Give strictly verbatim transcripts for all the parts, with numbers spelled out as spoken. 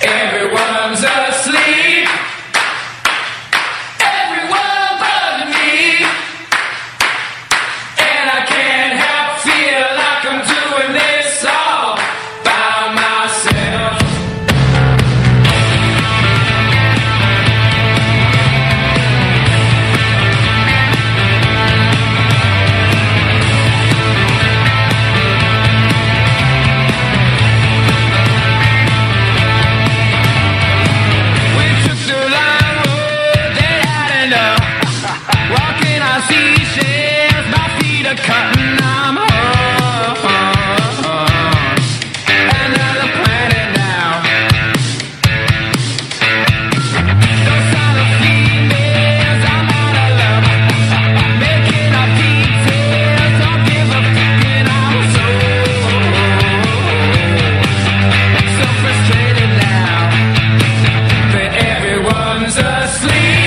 Everyone's asleep. Everyone but me. And I can't help feel like I'm doing this all by myself. Cutting, I'm home. Another planet now. Those other females, I'm out of love. Making up details, don't give a fuck, and I'm so, so frustrated now that everyone's asleep.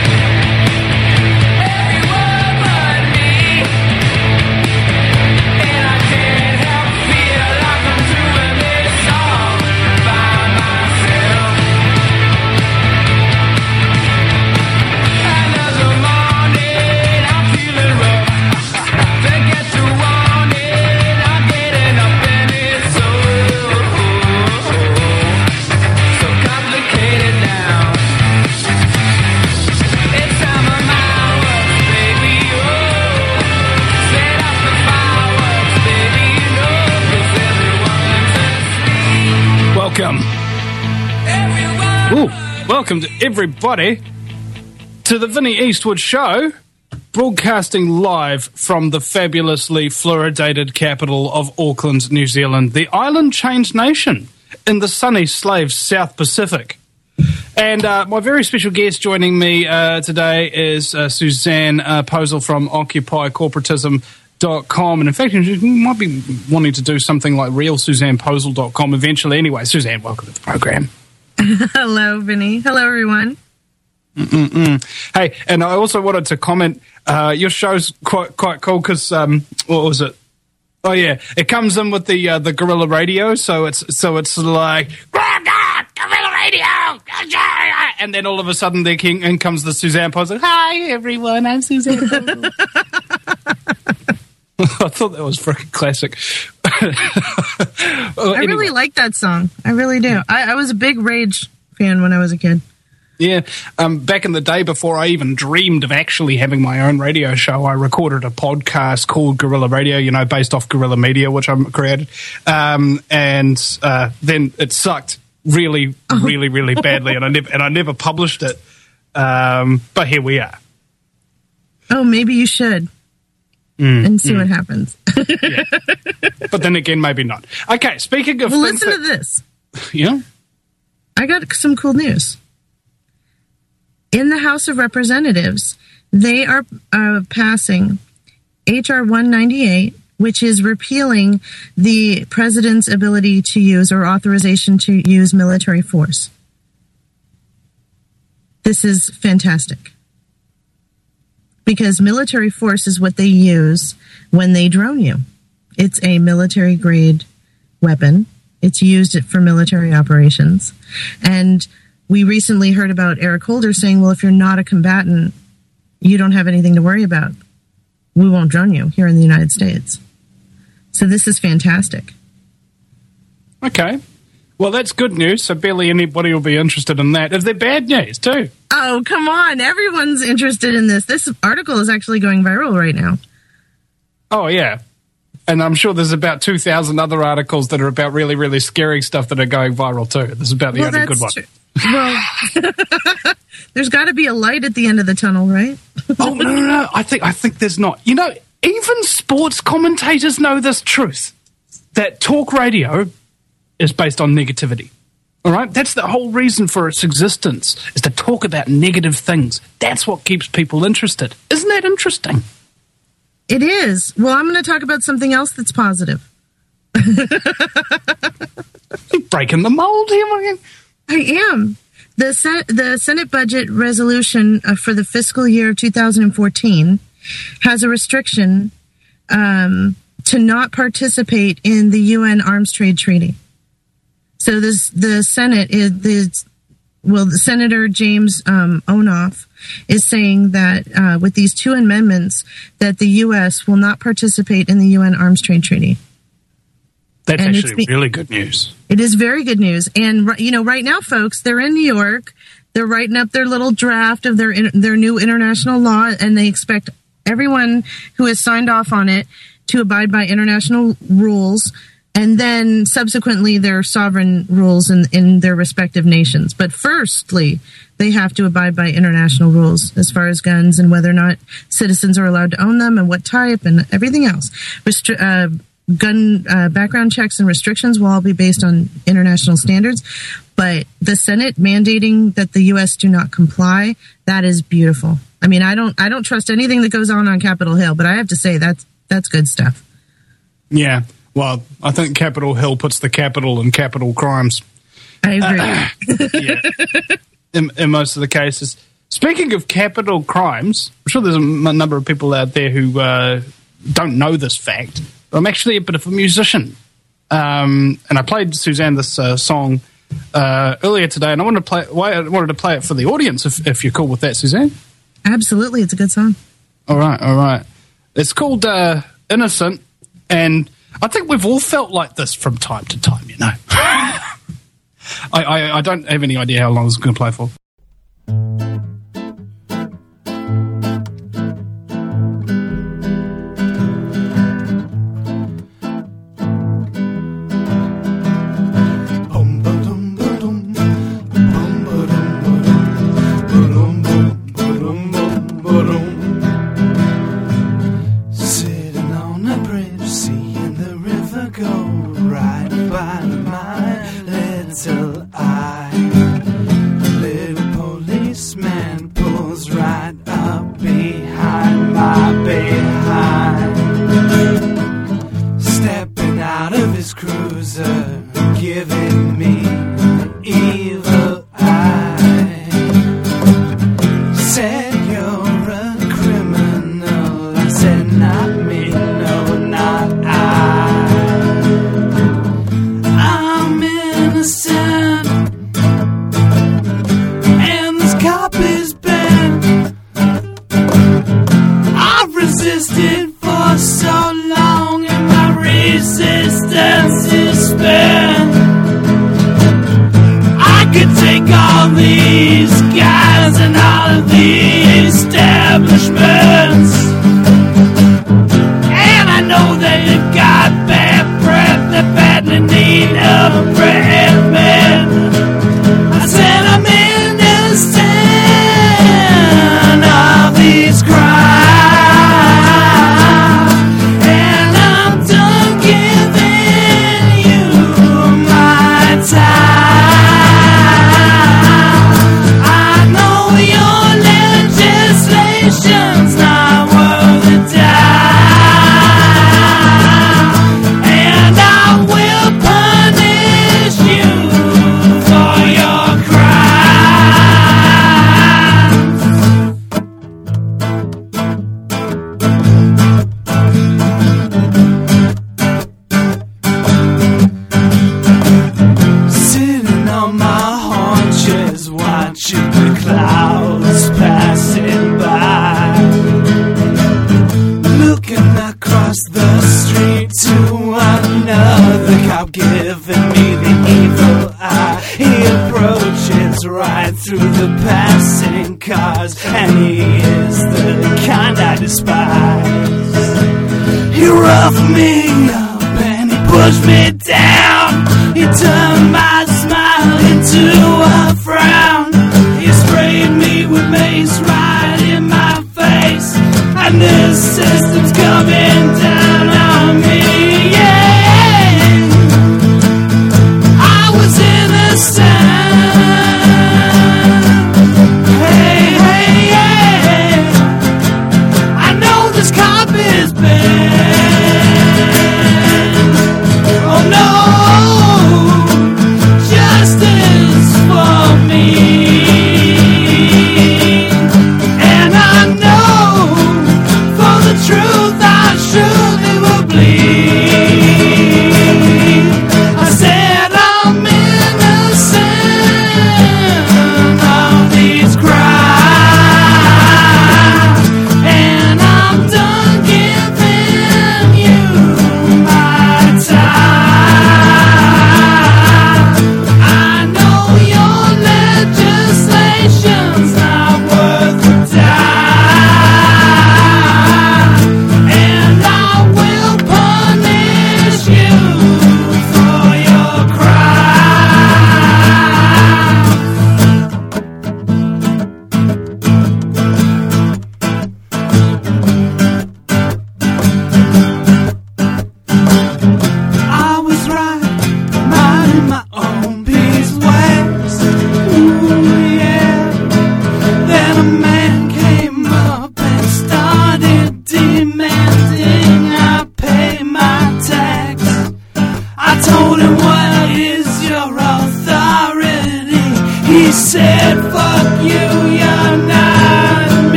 Welcome. Ooh, welcome to everybody to the Vinnie Eastwood Show, broadcasting live from the fabulously fluoridated capital of Auckland, New Zealand, the island-chained nation in the sunny slave South Pacific. And uh, my very special guest joining me uh, today is uh, Suzanne uh, Posel from Occupy Corporatism dot com, and in fact you might be wanting to do something like real Suzanne Posel dot com eventually. Anyway, Suzanne, welcome to the program. Hello, Vinny. Hello, everyone. Mm-mm-mm. Hey, and I also wanted to comment, uh, your show's quite quite cool because, um, what was it? Oh yeah, it comes in with the uh, the Guerrilla Radio, so it's so it's like Guerrilla Radio, and then all of a sudden there king, in comes the Suzanne Posel. Hi everyone, I'm Suzanne Posel. I thought that was freaking classic. well, I anyway. really like that song. I really do. I, I was a big Rage fan when I was a kid. Yeah. Um, back in the day, before I even dreamed of actually having my own radio show, I recorded a podcast called Guerrilla Radio, you know, based off Guerrilla Media, which I created. Um, and uh, then it sucked really, really, really badly, and I never and I never published it. Um, but here we are. Oh, maybe you should. Mm, and see mm. what happens. Yeah. But then again, maybe not. Okay, speaking of... Well, listen that, to this. Yeah? I got some cool news. In the House of Representatives, they are uh, passing H R one ninety-eight, which is repealing the president's ability to use or authorization to use military force. This is fantastic. Because military force is what they use when they drone you. It's a military-grade weapon. It's used for military operations. And we recently heard about Eric Holder saying, well, if you're not a combatant, you don't have anything to worry about. We won't drone you here in the United States. So this is fantastic. Okay. Well, that's good news, so barely anybody will be interested in that. Is there bad news, too? Oh, come on. Everyone's interested in this. This article is actually going viral right now. Oh, yeah. And I'm sure there's about two thousand other articles that are about really, really scary stuff that are going viral, too. This is about the well, only good one. True. Well, there's got to be a light at the end of the tunnel, right? Oh, no, no, no. I think, I think there's not. You know, even sports commentators know this truth, that talk radio is based on negativity. All right? That's the whole reason for its existence, is to talk about negative things. That's what keeps people interested. Isn't that interesting? It is. Well, I'm going to talk about something else that's positive. Breaking the mold here, man. I am. The, Sen- the Senate budget resolution uh, for the fiscal year two thousand fourteen has a restriction um, to not participate in the U N Arms Trade Treaty. So this the Senate is the well, the Senator James um, Onoff is saying that uh, with these two amendments, that the U S will not participate in the U N Arms Trade Treaty. That's And actually it's be- really good news. It is very good news. And, you know, right now, folks, they're in New York. They're writing up their little draft of their their new international law, and they expect everyone who has signed off on it to abide by international rules, and then subsequently their sovereign rules in, in their respective nations. But firstly, they have to abide by international rules as far as guns and whether or not citizens are allowed to own them and what type and everything else. Restri- uh, gun uh, background checks and restrictions will all be based on international standards. But the Senate mandating that the U S do not comply, that is beautiful. I mean, I don't I don't trust anything that goes on on Capitol Hill, but I have to say that's that's good stuff. Yeah. Well, I think Capitol Hill puts the capital in capital crimes. I agree. Uh, yeah. In, in most of the cases. Speaking of capital crimes, I'm sure there's a, m- a number of people out there who uh, don't know this fact. But I'm actually a bit of a musician. Um, and I played Suzanne this uh, song uh, earlier today, and I wanted to play. Well, I wanted to play it for the audience, if, if you're cool with that, Suzanne. Absolutely, it's a good song. All right, all right. It's called uh, "Innocent," and I think we've all felt like this from time to time. You know, I, I I don't have any idea how long it's going to play for. Oh no!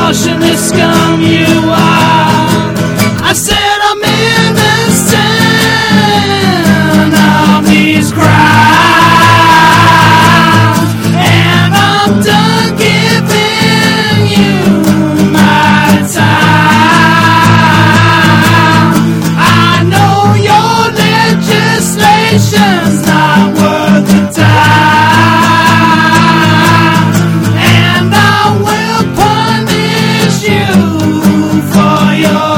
extortionist scum you are. I said I'm innocent of these crimes, and I'm done giving you my time. I know your legislation's not worth the time, and I will punish you for your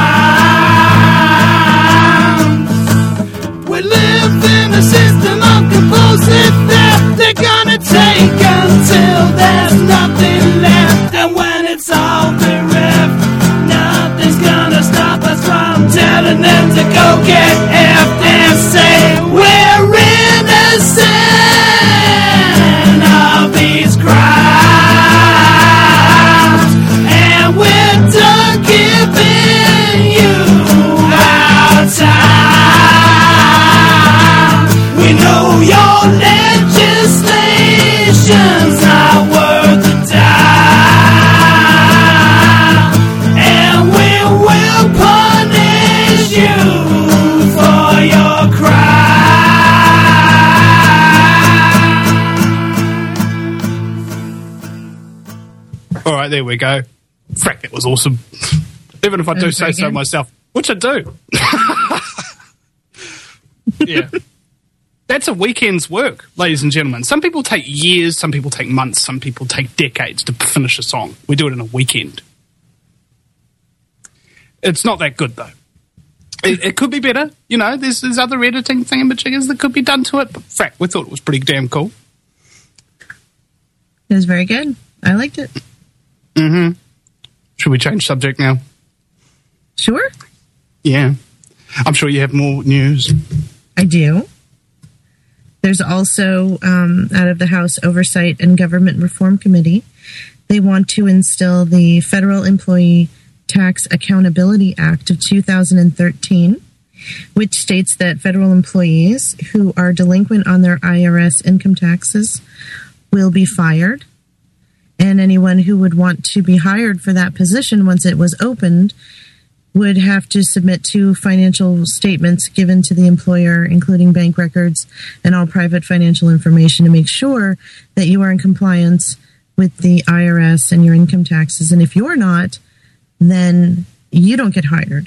crimes. We live in a system of compulsive theft. They're gonna take until there's nothing left, and when it's all bereft, nothing's gonna stop us from telling them to go get effed and say we're innocent of these crimes, and we're done giving you our time. We know your legislation's not worth the time, and we will punish you for your crime. All right, there we go. Frack, that was awesome. Even if I do was say very so good. myself, which I do. Yeah. That's a weekend's work, ladies and gentlemen. Some people take years, some people take months, some people take decades to finish a song. We do it in a weekend. It's not that good, though. It, it could be better. You know, there's, there's other editing thingamajiggers that could be done to it. But frack, we thought it was pretty damn cool. It was very good. I liked it. Mm-hmm. Should we change subject now? Sure, Yeah. I'm sure you have more news. I do. There's also, um, out of the House Oversight and Government Reform Committee, they want to instill the Federal Employee Tax Accountability Act of two thousand thirteen, which states that federal employees who are delinquent on their I R S income taxes will be fired, and anyone who would want to be hired for that position once it was opened would have to submit two financial statements given to the employer, including bank records and all private financial information, to make sure that you are in compliance with the I R S and your income taxes. And if you're not, then you don't get hired.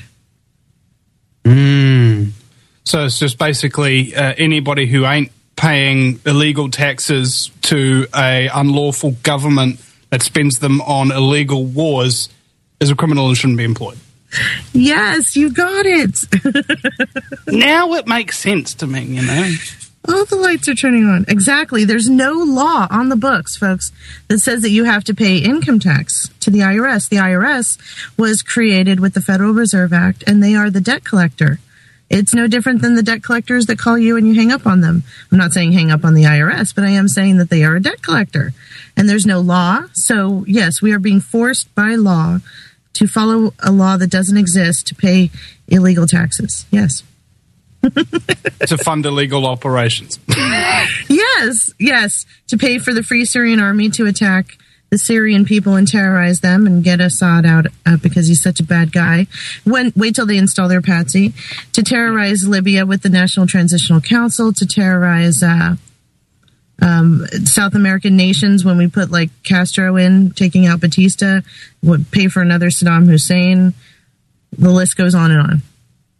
Mm. So it's just basically uh, anybody who ain't paying illegal taxes to a unlawful government that spends them on illegal wars is a criminal and shouldn't be employed. Yes, you got it. Now it makes sense to me, you know. All the lights are turning on. Exactly. There's no law on the books, folks, that says that you have to pay income tax to the I R S. The I R S was created with the Federal Reserve Act, and they are the debt collector. It's no different than the debt collectors that call you and you hang up on them. I'm not saying hang up on the I R S, but I am saying that they are a debt collector. And there's no law. So, yes, we are being forced by law to follow a law that doesn't exist to pay illegal taxes. Yes. To fund illegal operations. Yes, yes. To pay for the Free Syrian Army to attack the Syrian people and terrorize them and get Assad out uh, because he's such a bad guy. When, wait till they install their patsy. To terrorize Libya with the National Transitional Council. To terrorize uh, um, South American nations when we put like Castro in, taking out Batista. Would pay for another Saddam Hussein. The list goes on and on.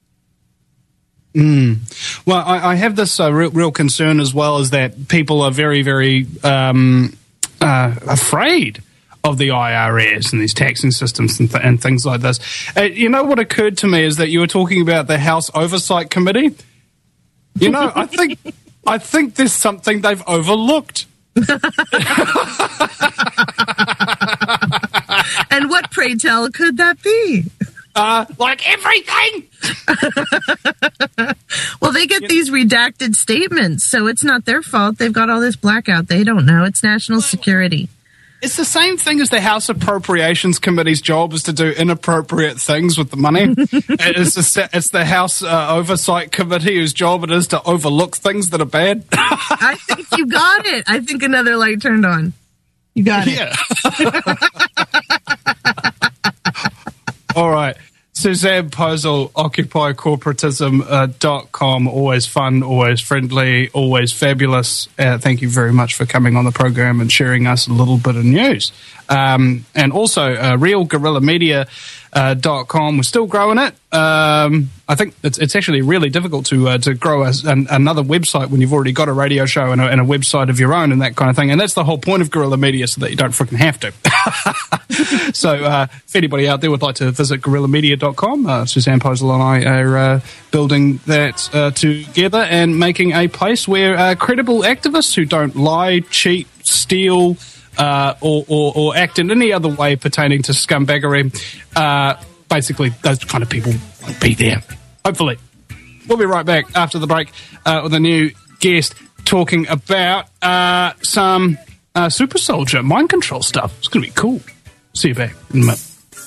Mm. Well, I, I have this uh, real, real concern as well, is that people are very, very um, uh, afraid of the I R S and these taxing systems and, th- and things like this. Uh, you know what occurred to me is that you were talking about the House Oversight Committee. You know, I think I think there's something they've overlooked. And what, pray tell, could that be? Uh, like everything. Well, they get these redacted statements, so it's not their fault. They've got all this blackout. They don't know. It's national security. It's the same thing as the House Appropriations Committee's job is to do inappropriate things with the money. it's, the, it's the House uh, Oversight Committee whose job it is to overlook things that are bad. I think you got it. I think another light turned on. You got it. Yeah. All right. Suzanne Posel, occupy corporatism dot com. Always fun, always friendly, always fabulous. Uh, thank you very much for coming on the program and sharing us a little bit of news. Um, and also, uh, real guerrilla media dot com. Uh, We're still growing it. Um, I think it's, it's actually really difficult to uh, to grow a, an, another website when you've already got a radio show and a, and a website of your own and that kind of thing. And that's the whole point of Guerrilla Media, so that you don't freaking have to. So uh, if anybody out there would like to visit guerrilla media dot com, uh, Suzanne Posel and I are uh, building that uh, together and making a place where uh, credible activists who don't lie, cheat, steal, Uh, or, or, or act in any other way pertaining to scumbaggery. Uh, basically, those kind of people won't be there. Hopefully. We'll be right back after the break uh, with a new guest talking about uh, some uh, super soldier mind control stuff. It's going to be cool. See you back in a minute.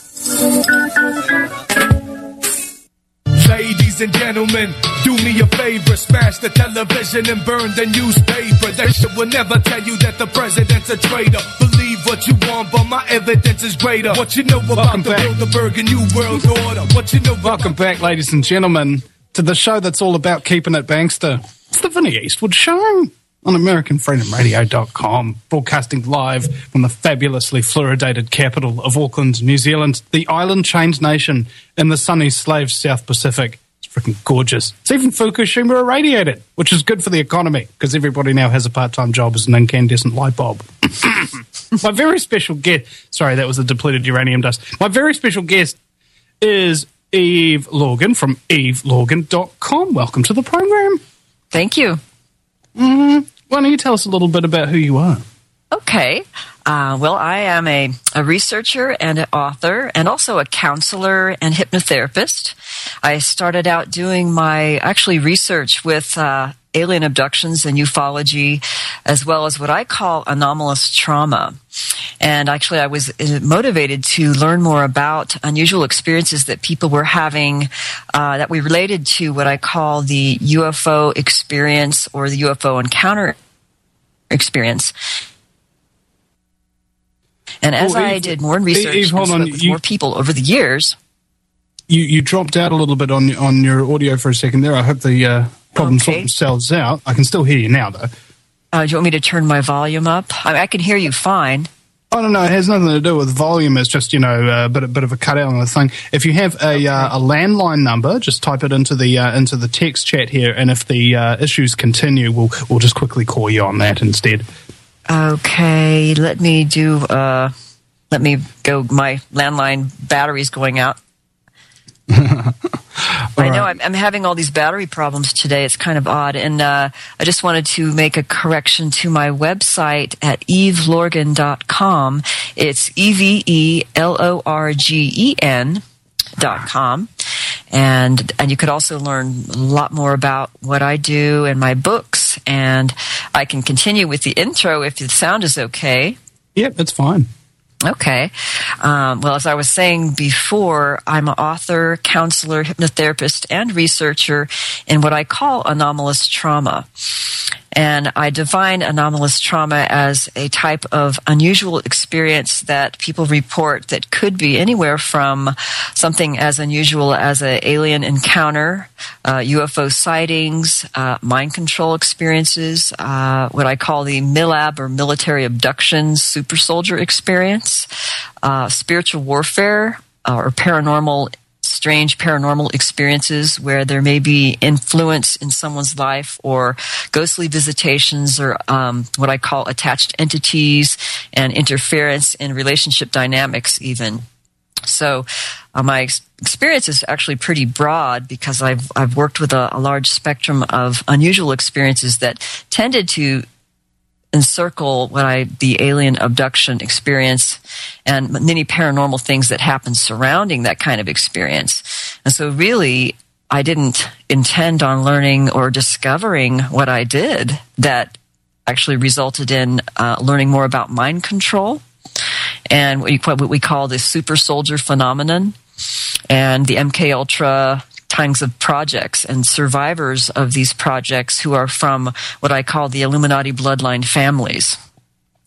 Ladies and gentlemen, do me a favor, smash the television and burn the newspaper. That shit will never tell you that the president's a traitor. Believe what you want, but my evidence is greater. What you know about Welcome the back. Bilderberg and New World Order? What you know about Welcome back, ladies and gentlemen, to the show that's all about keeping it bankster. It's the Vinnie Eastwood Show on American Freedom Radio dot com, broadcasting live from the fabulously fluoridated capital of Auckland, New Zealand, the island-chained nation in the sunny slave South Pacific. It's freaking gorgeous. It's even Fukushima irradiated, which is good for the economy because everybody now has a part-time job as an incandescent light bulb. My very special guest, sorry, that was the depleted uranium dust. My very special guest is Eve Lorgan from eve lorgan dot com. Welcome to the program. Thank you. Mm, why don't you tell us a little bit about who you are? Okay. Uh, well, I am a, a researcher and an author and also a counselor and hypnotherapist. I started out doing my actually research with uh, alien abductions and ufology, as well as what I call anomalous trauma. And actually, I was motivated to learn more about unusual experiences that people were having uh, that we related to what I call the U F O experience or the U F O encounter experience. And as Oh, Eve, I did more research Eve, hold and on, spoke with you- more people over the years. You you dropped out a little bit on on your audio for a second there. I hope the uh, problem Okay. sorted themselves out. I can still hear you now, though. Uh, do you want me to turn my volume up? I, mean, I can hear you fine. I don't know. It has nothing to do with volume. It's just, you know, a bit, a bit of a cutout on the thing. If you have a, uh, a landline number, just type it into the uh, into the text chat here, and if the uh, issues continue, we'll we'll just quickly call you on that instead. Okay, let me do. Uh, let me go. My landline battery's going out. I know I'm, I'm having all these battery problems today. It's kind of odd. And uh, I just wanted to make a correction to my website at eve lorgan dot com. It's E V E L O R G E N dot com. And, and you could also learn a lot more about what I do and my books. And I can continue with the intro if the sound is okay. Yep, that's fine. Okay. Um, well, as I was saying before, I'm an author, counselor, hypnotherapist, and researcher in what I call anomalous trauma. And I define anomalous trauma as a type of unusual experience that people report that could be anywhere from something as unusual as an alien encounter, uh, U F O sightings, uh, mind control experiences, uh, what I call the MILAB or military abductions super soldier experience, uh, spiritual warfare uh, or paranormal strange paranormal experiences where there may be influence in someone's life, or ghostly visitations, or um, what I call attached entities and interference in relationship dynamics even. So uh, my ex- experience is actually pretty broad because I've I've worked with a, a large spectrum of unusual experiences that tended to encircle what I the alien abduction experience and many paranormal things that happen surrounding that kind of experience. And so really, I didn't intend on learning or discovering what I did that actually resulted in uh, learning more about mind control and what, you, what we call the super soldier phenomenon and the M K Ultra kinds of projects and survivors of these projects who are from what I call the Illuminati bloodline families.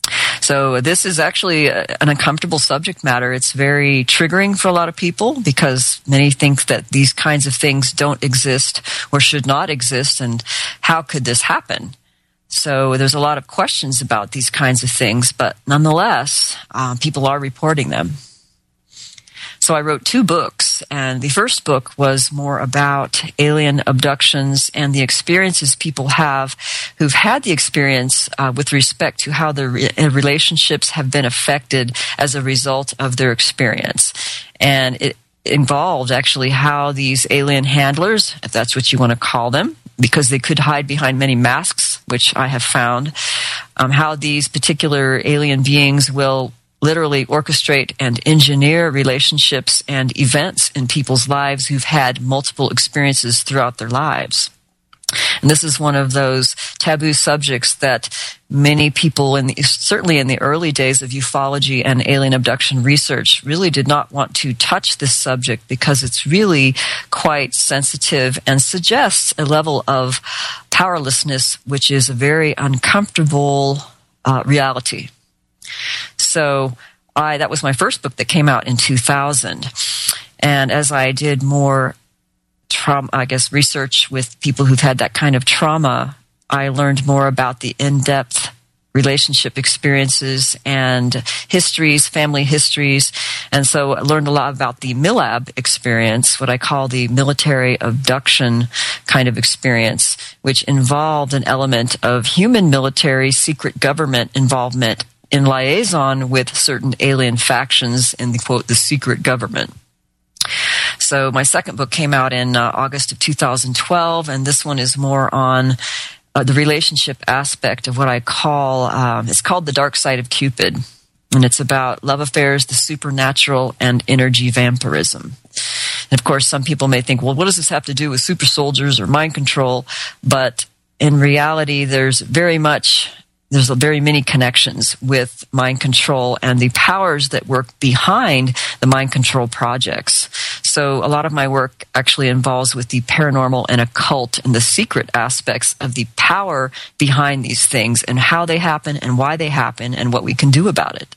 So this is actually a, an uncomfortable subject matter. It's very triggering for a lot of people because many think that these kinds of things don't exist or should not exist, and how could this happen? So there's a lot of questions about these kinds of things, but nonetheless, uh, people are reporting them. So I wrote two books, and the first book was more about alien abductions and the experiences people have who've had the experience uh, with respect to how their re- relationships have been affected as a result of their experience. And it involved actually how these alien handlers, if that's what you want to call them, because they could hide behind many masks, which I have found, um, how these particular alien beings will literally orchestrate and engineer relationships and events in people's lives who've had multiple experiences throughout their lives. And this is one of those taboo subjects that many people, in the, certainly in the early days of ufology and alien abduction research, really did not want to touch this subject because it's really quite sensitive and suggests a level of powerlessness, which is a very uncomfortable uh, reality. So I that was my first book that came out in two thousand. And as I did more trauma, I guess, research with people who've had that kind of trauma, I learned more about the in-depth relationship experiences and histories, family histories. And so I learned a lot about the MILAB experience, what I call the military abduction kind of experience, which involved an element of human military secret government involvement in liaison with certain alien factions in the, quote, the secret government. So my second book came out in uh, August of two thousand twelve, and this one is more on uh, the relationship aspect of what I call, um, it's called The Dark Side of Cupid. And it's about love affairs, the supernatural, and energy vampirism. And of course, some people may think, well, what does this have to do with super soldiers or mind control? But in reality, there's very much... There's very many connections with mind control and the powers that work behind the mind control projects. So a lot of my work actually involves with the paranormal and occult and the secret aspects of the power behind these things and how they happen and why they happen and what we can do about it.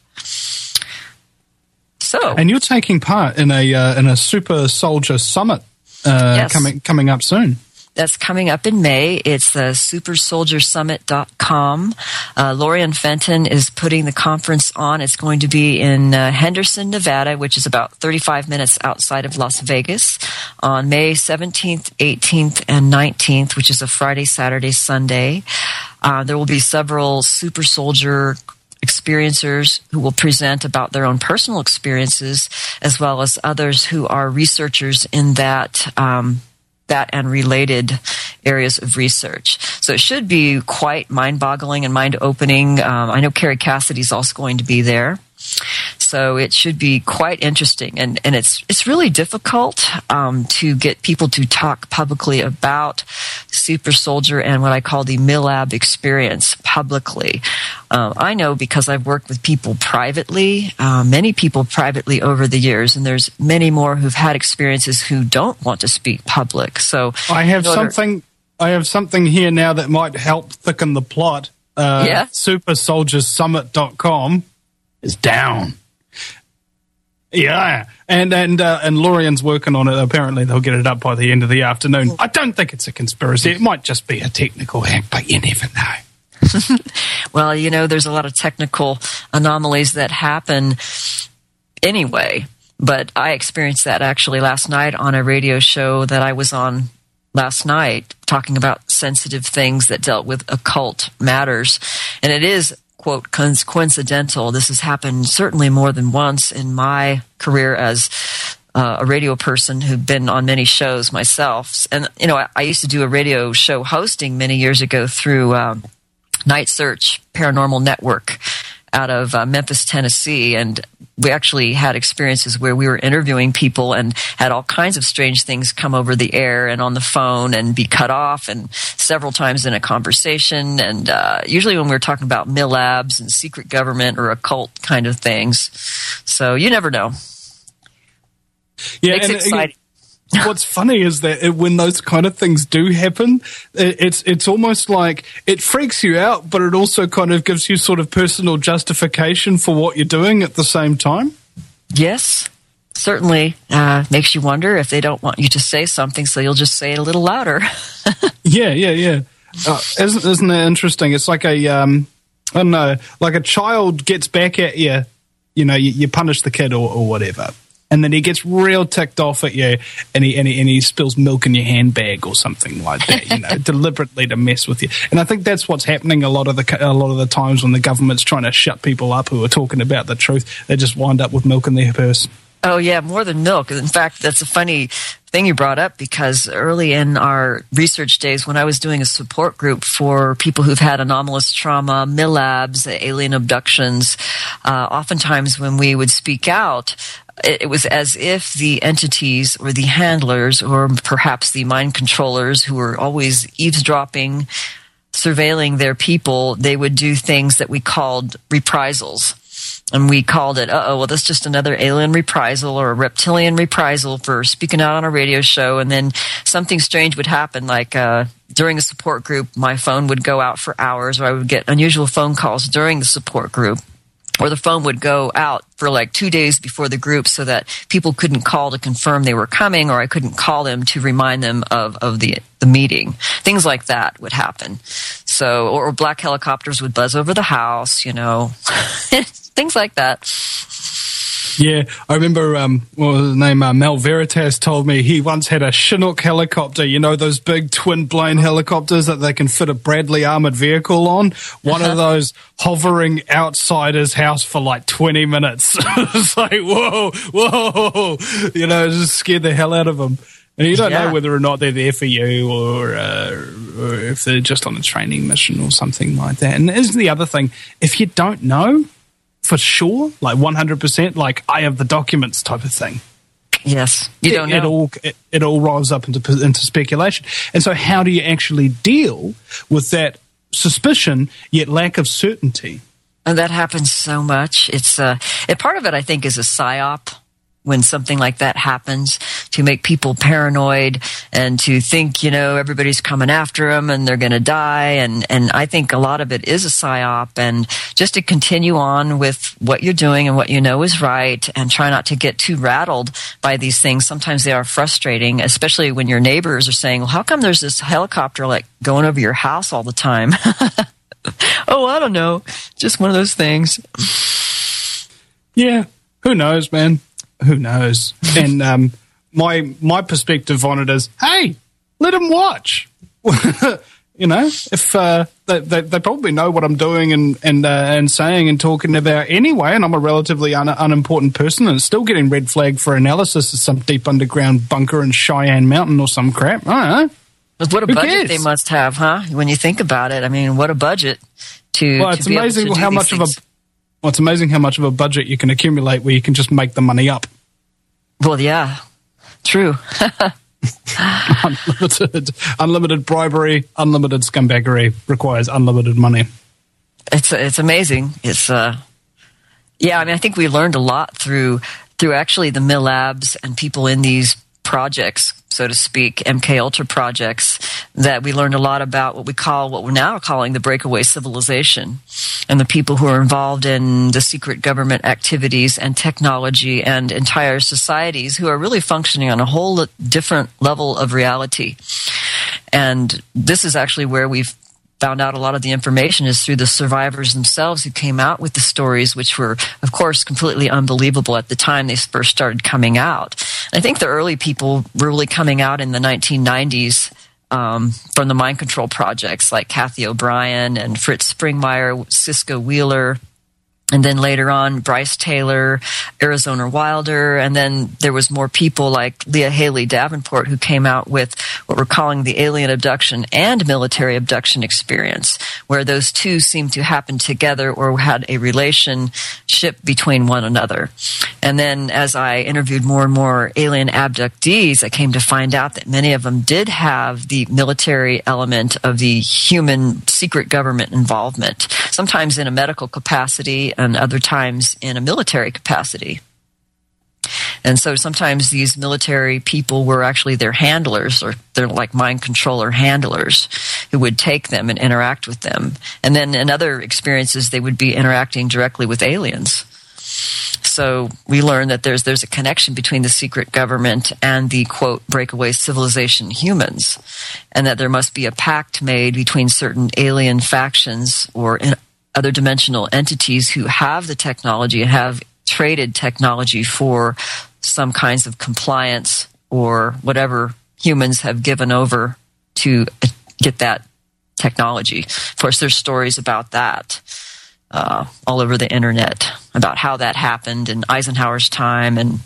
So, and you're taking part in a uh, in a Super Soldier Summit uh, yes. coming coming up soon. That's coming up in May. It's the super soldier summit dot com. Uh, Lorian Fenton is putting the conference on. It's going to be in uh, Henderson, Nevada, which is about thirty-five minutes outside of Las Vegas, on May seventeenth, eighteenth, and nineteenth, which is a Friday, Saturday, Sunday. Uh, there will be several super soldier experiencers who will present about their own personal experiences, as well as others who are researchers in that um that and related areas of research. So it should be quite mind-boggling and mind-opening. Um, I know Carrie Cassidy's also going to be there. So it should be quite interesting. And, and it's it's really difficult um, to get people to talk publicly about Super Soldier and what I call the MILAB experience publicly. Um, I know because I've worked with people privately, uh, many people privately over the years, and there's many more who've had experiences who don't want to speak public. So I have order- something. I have something here now that might help thicken the plot. Uh, yeah? super soldier summit dot com is down. Yeah, and and uh, and Lorian's working on it. Apparently, they'll get it up by the end of the afternoon. I don't think it's a conspiracy. It might just be a technical hack, but you never know. Well, you know, there's a lot of technical anomalies that happen anyway. But I experienced that actually last night on a radio show that I was on last night, talking about sensitive things that dealt with occult matters. And it is, quote, coincidental. This has happened certainly more than once in my career as uh, a radio person who've been on many shows myself. And, you know, I, I used to do a radio show hosting many years ago through um, Night Search Paranormal Network out of uh, Memphis, Tennessee. And we actually had experiences where we were interviewing people and had all kinds of strange things come over the air and on the phone and be cut off, and several times in a conversation. And uh, usually when we were talking about MILABs and secret government or occult kind of things. So you never know. Yeah, Makes and, it exciting. what's funny is that it, when those kind of things do happen, it, it's it's almost like it freaks you out, but it also kind of gives you sort of personal justification for what you're doing at the same time. Yes, certainly uh, makes you wonder if they don't want you to say something, so you'll just say it a little louder. yeah, yeah, yeah. Uh, isn't isn't it interesting? It's like a um, I don't know, like a child gets back at you. You know, you, you punish the kid or, or whatever. And then he gets real ticked off at you, and he and he, and he spills milk in your handbag or something like that. You know, deliberately to mess with you. And I think that's what's happening a lot of the a lot of the times when the government's trying to shut people up who are talking about the truth. They just wind up with milk in their purse. Oh yeah, more than milk. In fact, that's a funny thing you brought up, because early in our research days, when I was doing a support group for people who've had anomalous trauma, MILABs, alien abductions, uh, oftentimes when we would speak out, it was as if the entities or the handlers or perhaps the mind controllers who were always eavesdropping, surveilling their people, they would do things that we called reprisals. And we called it, uh-oh, well, that's just another alien reprisal or a reptilian reprisal for speaking out on a radio show. And then something strange would happen, like uh, during a support group, my phone would go out for hours, or I would get unusual phone calls during the support group. Or the phone would go out for like two days before the group so that people couldn't call to confirm they were coming, or I couldn't call them to remind them of, of the, the meeting. Things like that would happen. So, or, or black helicopters would buzz over the house, you know, things like that. Yeah, I remember, um, what was his name? Uh, Mel Veritas told me he once had a Chinook helicopter, you know, those big twin-plane helicopters that they can fit a Bradley armored vehicle on. One uh-huh. of those hovering outside his house for like twenty minutes. It's like, whoa, whoa, you know, it just scared the hell out of him. And you don't yeah. know whether or not they're there for you, or, uh, or if they're just on a training mission or something like that. And here's the other thing. If you don't know for sure, like one hundred percent, like I have the documents type of thing. Yes, you don't it, know. It all, it, it all rolls up into, into speculation. And so how do you actually deal with that suspicion yet lack of certainty? And that happens so much. It's uh, it, part of it, I think, is a psyop when something like that happens, to make people paranoid and to think, you know, everybody's coming after them and they're going to die. And, and I think a lot of it is a psyop, and just to continue on with what you're doing and what you know is right, and try not to get too rattled by these things. Sometimes they are frustrating, especially when your neighbors are saying, well, how come there's this helicopter like going over your house all the time? Oh, I don't know. Just one of those things. Yeah. Who knows, man? Who knows? And um, my my perspective on it is, hey, let them watch. You know, if uh, they, they they probably know what I'm doing and and uh, and saying and talking about anyway, and I'm a relatively un- unimportant person and still getting red flagged for analysis of some deep underground bunker in Cheyenne Mountain or some crap. I don't know. But what a Who budget cares? they must have, huh? When you think about it, I mean, what a budget to. Well, it's to be amazing able to do how these much things. of a. Well, it's amazing how much of a budget you can accumulate where you can just make the money up. Well, yeah, true. unlimited, unlimited bribery, unlimited scumbaggery requires unlimited money. It's it's amazing. It's uh, yeah. I mean, I think we learned a lot through through actually the MILABs and people in these projects, so to speak, M K Ultra projects, that we learned a lot about what we call, what we're now calling the breakaway civilization, and the people who are involved in the secret government activities and technology and entire societies who are really functioning on a whole different level of reality. And this is actually where we've found out a lot of the information, is through the survivors themselves who came out with the stories, which were, of course, completely unbelievable at the time they first started coming out. I think the early people were really coming out in the nineteen nineties um, from the mind control projects like Kathy O'Brien and Fritz Springmeier, Cisco Wheeler, and then later on Bryce Taylor, Arizona Wilder, and then there was more people like Leah Haley Davenport who came out with what we're calling the alien abduction and military abduction experience, where those two seemed to happen together or had a relationship between one another. And then as I interviewed more and more alien abductees, I came to find out that many of them did have the military element of the human secret government involvement, sometimes in a medical capacity and other times in a military capacity. And so sometimes these military people were actually their handlers, or they're like mind controller handlers who would take them and interact with them. And then in other experiences, they would be interacting directly with aliens. So we learn that there's there's a connection between the secret government and the, quote, breakaway civilization humans, and that there must be a pact made between certain alien factions or in other dimensional entities who have the technology and have traded technology for some kinds of compliance or whatever humans have given over to get that technology. Of course, there's stories about that uh, all over the internet about how that happened in Eisenhower's time and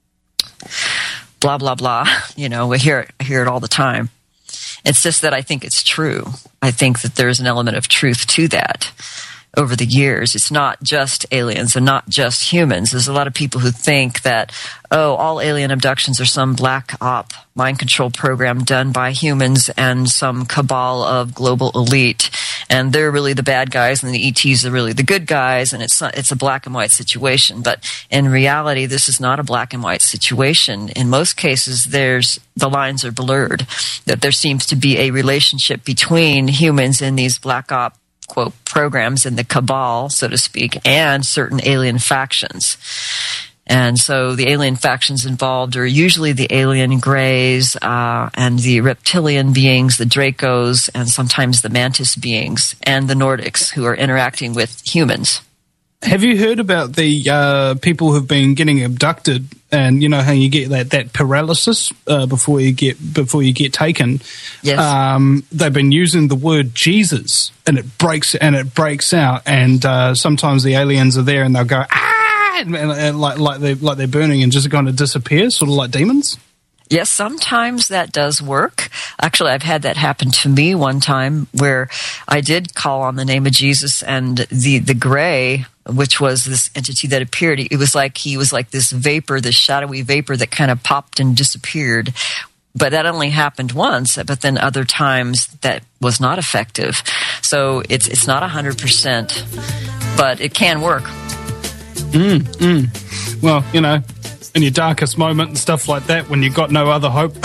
blah, blah, blah. You know, we hear it, I hear it all the time. It's just that I think it's true. I think that there's an element of truth to that. Over the years, it's not just aliens and not just humans. There's a lot of people who think that, oh, all alien abductions are some black op mind control program done by humans and some cabal of global elite, and they're really the bad guys and the E Ts are really the good guys, and it's not, it's a black and white situation. But in reality, this is not a black and white situation. In most cases, there's the lines are blurred, that there seems to be a relationship between humans and these black op quote programs in the cabal, so to speak, and certain alien factions. And so the alien factions involved are usually the alien greys uh, and the reptilian beings, the Dracos, and sometimes the mantis beings, and the Nordics who are interacting with humans. Have you heard about the uh, people who've been getting abducted, and you know how you get that, that paralysis uh, before you get before you get taken? Yes. Um, they've been using the word Jesus, and it breaks and it breaks out, and uh, sometimes the aliens are there, and they'll go ah, and, and, and like like they like they're burning and just kind of disappear, sort of like demons. Yes, sometimes that does work. Actually, I've had that happen to me one time where I did call on the name of Jesus, and the, the gray, which was this entity that appeared, it was like he was like this vapor, this shadowy vapor that kind of popped and disappeared. But that only happened once, but then other times that was not effective. So it's it's not one hundred percent, but it can work. Mm, mm. Well, you know, in your darkest moment and stuff like that, when you've got no other hope,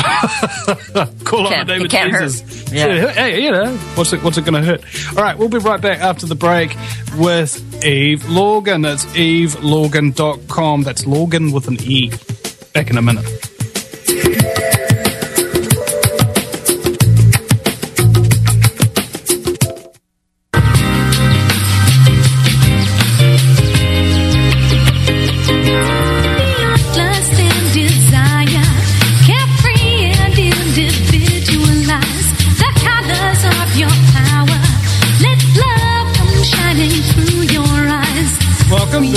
call on the name of Jesus. Yeah. Hey, you know, what's it, what's it going to hurt? All right, we'll be right back after the break with Eve Lorgan. It's eve lorgan dot com. That's Lorgan with an E. Back in a minute. Welcome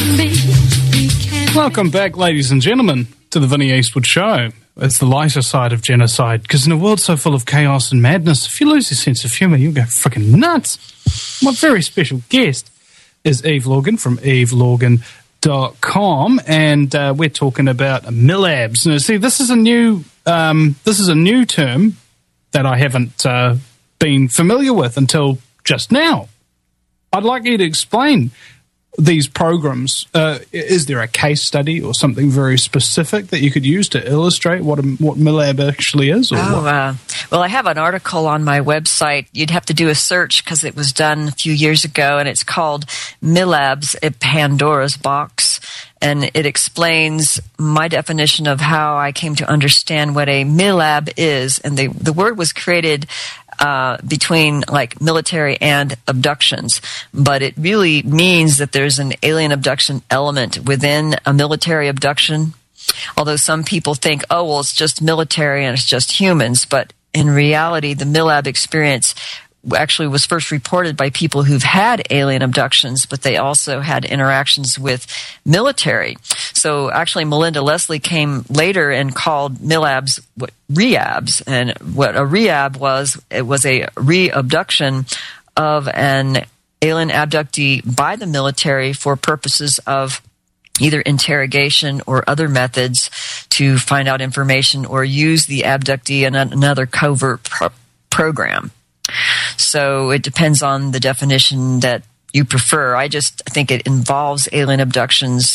back. Welcome back, ladies and gentlemen, to the Vinnie Eastwood Show. It's the lighter side of genocide, because in a world so full of chaos and madness, if you lose your sense of humour, you'll go freaking nuts. My very special guest is Eve Lorgan from eve lorgan dot com, and uh, we're talking about MILABs. Now, see, this is a new um, this is a new term that I haven't uh, been familiar with until just now. I'd like you to explain these programs. Uh, is there a case study or something very specific that you could use to illustrate what a, what MILAB actually is? Or oh, what? Uh, well, I have an article on my website. You'd have to do a search because it was done a few years ago, and it's called MILABs, a Pandora's Box. And it explains my definition of how I came to understand what a MILAB is. And the, the word was created uh, between like military and abductions. But it really means that there's an alien abduction element within a military abduction. Although some people think, oh, well, it's just military and it's just humans. But in reality, the MILAB experience actually was first reported by people who've had alien abductions, but they also had interactions with military. So actually Melinda Leslie came later and called MILABs what, reabs. And what a reab was, it was a re-abduction of an alien abductee by the military for purposes of either interrogation or other methods to find out information or use the abductee in another covert pro- program. So it depends on the definition that you prefer. I just think it involves alien abductions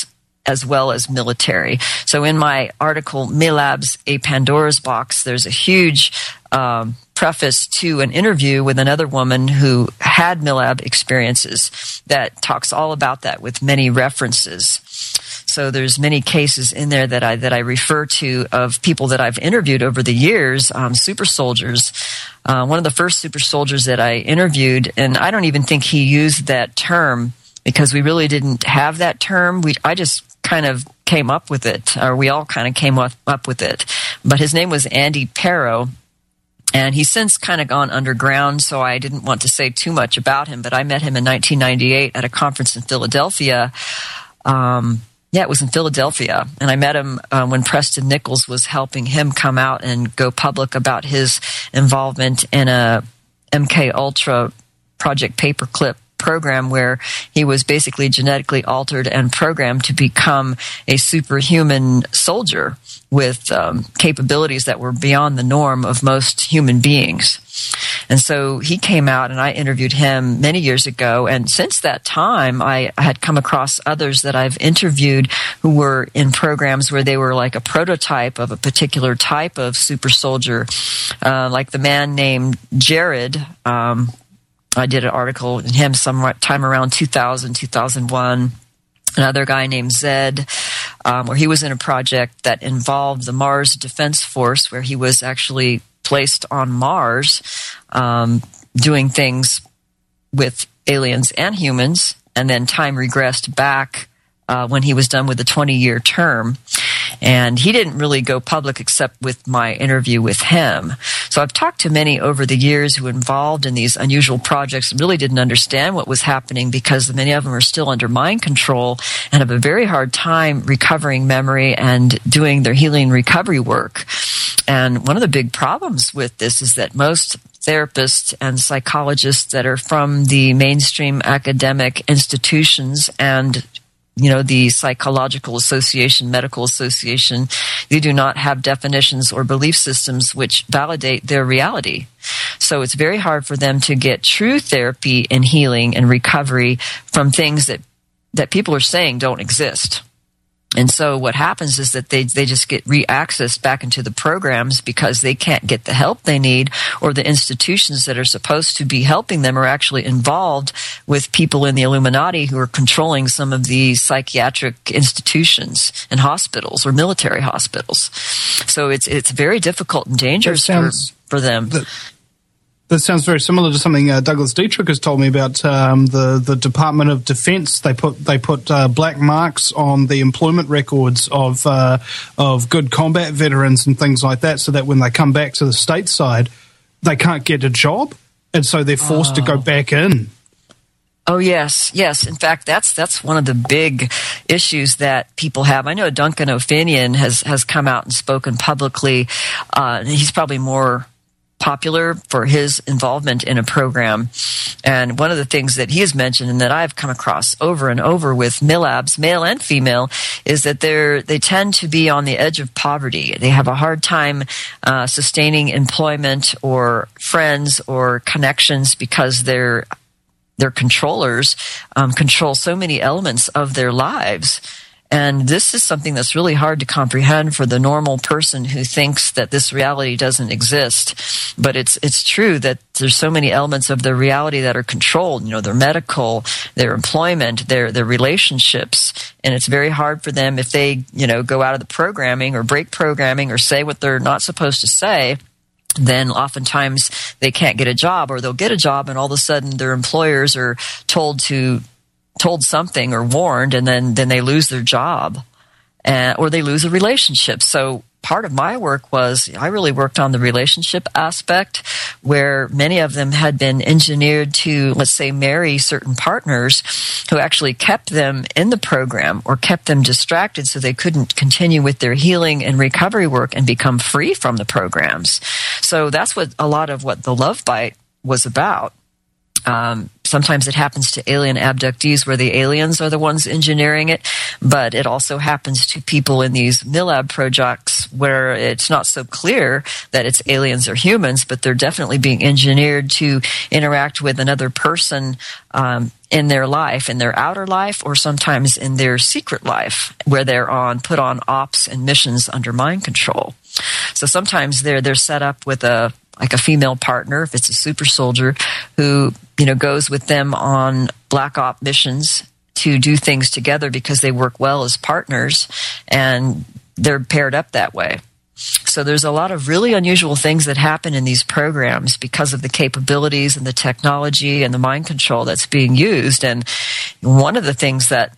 as well as military. So in my article, MILABs, A Pandora's Box, there's a huge um, preface to an interview with another woman who had MILAB experiences that talks all about that with many references. So there's many cases in there that I that I refer to of people that I've interviewed over the years, um, super soldiers. Uh, one of the first super soldiers that I interviewed, and I don't even think he used that term because we really didn't have that term. We I just kind of came up with it, or we all kind of came up, up with it. But his name was Andy Perro. And he's since kind of gone underground, so I didn't want to say too much about him. But I met him in nineteen ninety-eight at a conference in Philadelphia. Um, yeah, it was in Philadelphia. And I met him uh, when Preston Nichols was helping him come out and go public about his involvement in a M K Ultra Project Paperclip program where he was basically genetically altered and programmed to become a superhuman soldier with um, capabilities that were beyond the norm of most human beings. And so he came out and I interviewed him many years ago. And since that time, I had come across others that I've interviewed who were in programs where they were like a prototype of a particular type of super soldier, uh, like the man named Jared. Um, I did an article on him sometime around two thousand, two thousand one. Another guy named Zed, um, where he was in a project that involved the Mars Defense Force, where he was actually placed on Mars, um, doing things with aliens and humans, and then time regressed back uh, when he was done with a twenty-year term. And he didn't really go public except with my interview with him. So I've talked to many over the years who were involved in these unusual projects and really didn't understand what was happening because many of them are still under mind control and have a very hard time recovering memory and doing their healing recovery work. And one of the big problems with this is that most therapists and psychologists that are from the mainstream academic institutions and you know, the Psychological Association, Medical Association, they do not have definitions or belief systems which validate their reality. So it's very hard for them to get true therapy and healing and recovery from things that, that people are saying don't exist. And so what happens is that they they just get re-accessed back into the programs because they can't get the help they need, or the institutions that are supposed to be helping them are actually involved with people in the Illuminati who are controlling some of the psychiatric institutions and hospitals or military hospitals. So it's it's very difficult and dangerous for, for them. That, that sounds very similar to something uh, Douglas Dietrich has told me about um, the the Department of Defense. They put they put uh, black marks on the employment records of uh, of good combat veterans and things like that, so that when they come back to the stateside, they can't get a job, and so they're forced oh. to go back in. Oh, yes, yes. In fact, that's that's one of the big issues that people have. I know Duncan O'Finian has, has come out and spoken publicly. Uh, he's probably more popular for his involvement in a program. And one of the things that he has mentioned and that I've come across over and over with MILABs, male and female, is that they're, they tend to be on the edge of poverty. They have a hard time uh, sustaining employment or friends or connections because they're their controllers um, control so many elements of their lives. And this is something that's really hard to comprehend for the normal person who thinks that this reality doesn't exist. But it's it's true that there's so many elements of their reality that are controlled, you know, their medical, their employment, their their relationships. And it's very hard for them if they, you know, go out of the programming or break programming or say what they're not supposed to say. Then oftentimes they can't get a job, or they'll get a job and all of a sudden their employers are told to told something or warned, and then, then they lose their job, uh, or they lose a relationship. So part of my work was I really worked on the relationship aspect, where many of them had been engineered to, let's say, marry certain partners who actually kept them in the program or kept them distracted so they couldn't continue with their healing and recovery work and become free from the programs. So that's what a lot of what the Love Bite was about. Um, sometimes it happens to alien abductees where the aliens are the ones engineering it, but it also happens to people in these MILAB projects where it's not so clear that it's aliens or humans, but they're definitely being engineered to interact with another person um, in their life, in their outer life, or sometimes in their secret life, where they're on put on ops and missions under mind control. So sometimes they're they're set up with a like a female partner, if it's a super soldier, who, you know, goes with them on black op missions to do things together because they work well as partners, and they're paired up that way. So there's a lot of really unusual things that happen in these programs because of the capabilities and the technology and the mind control that's being used. And one of the things that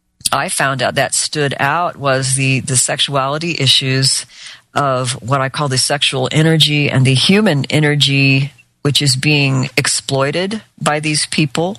I found out that stood out was the, the sexuality issues of what I call the sexual energy and the human energy, which is being exploited by these people.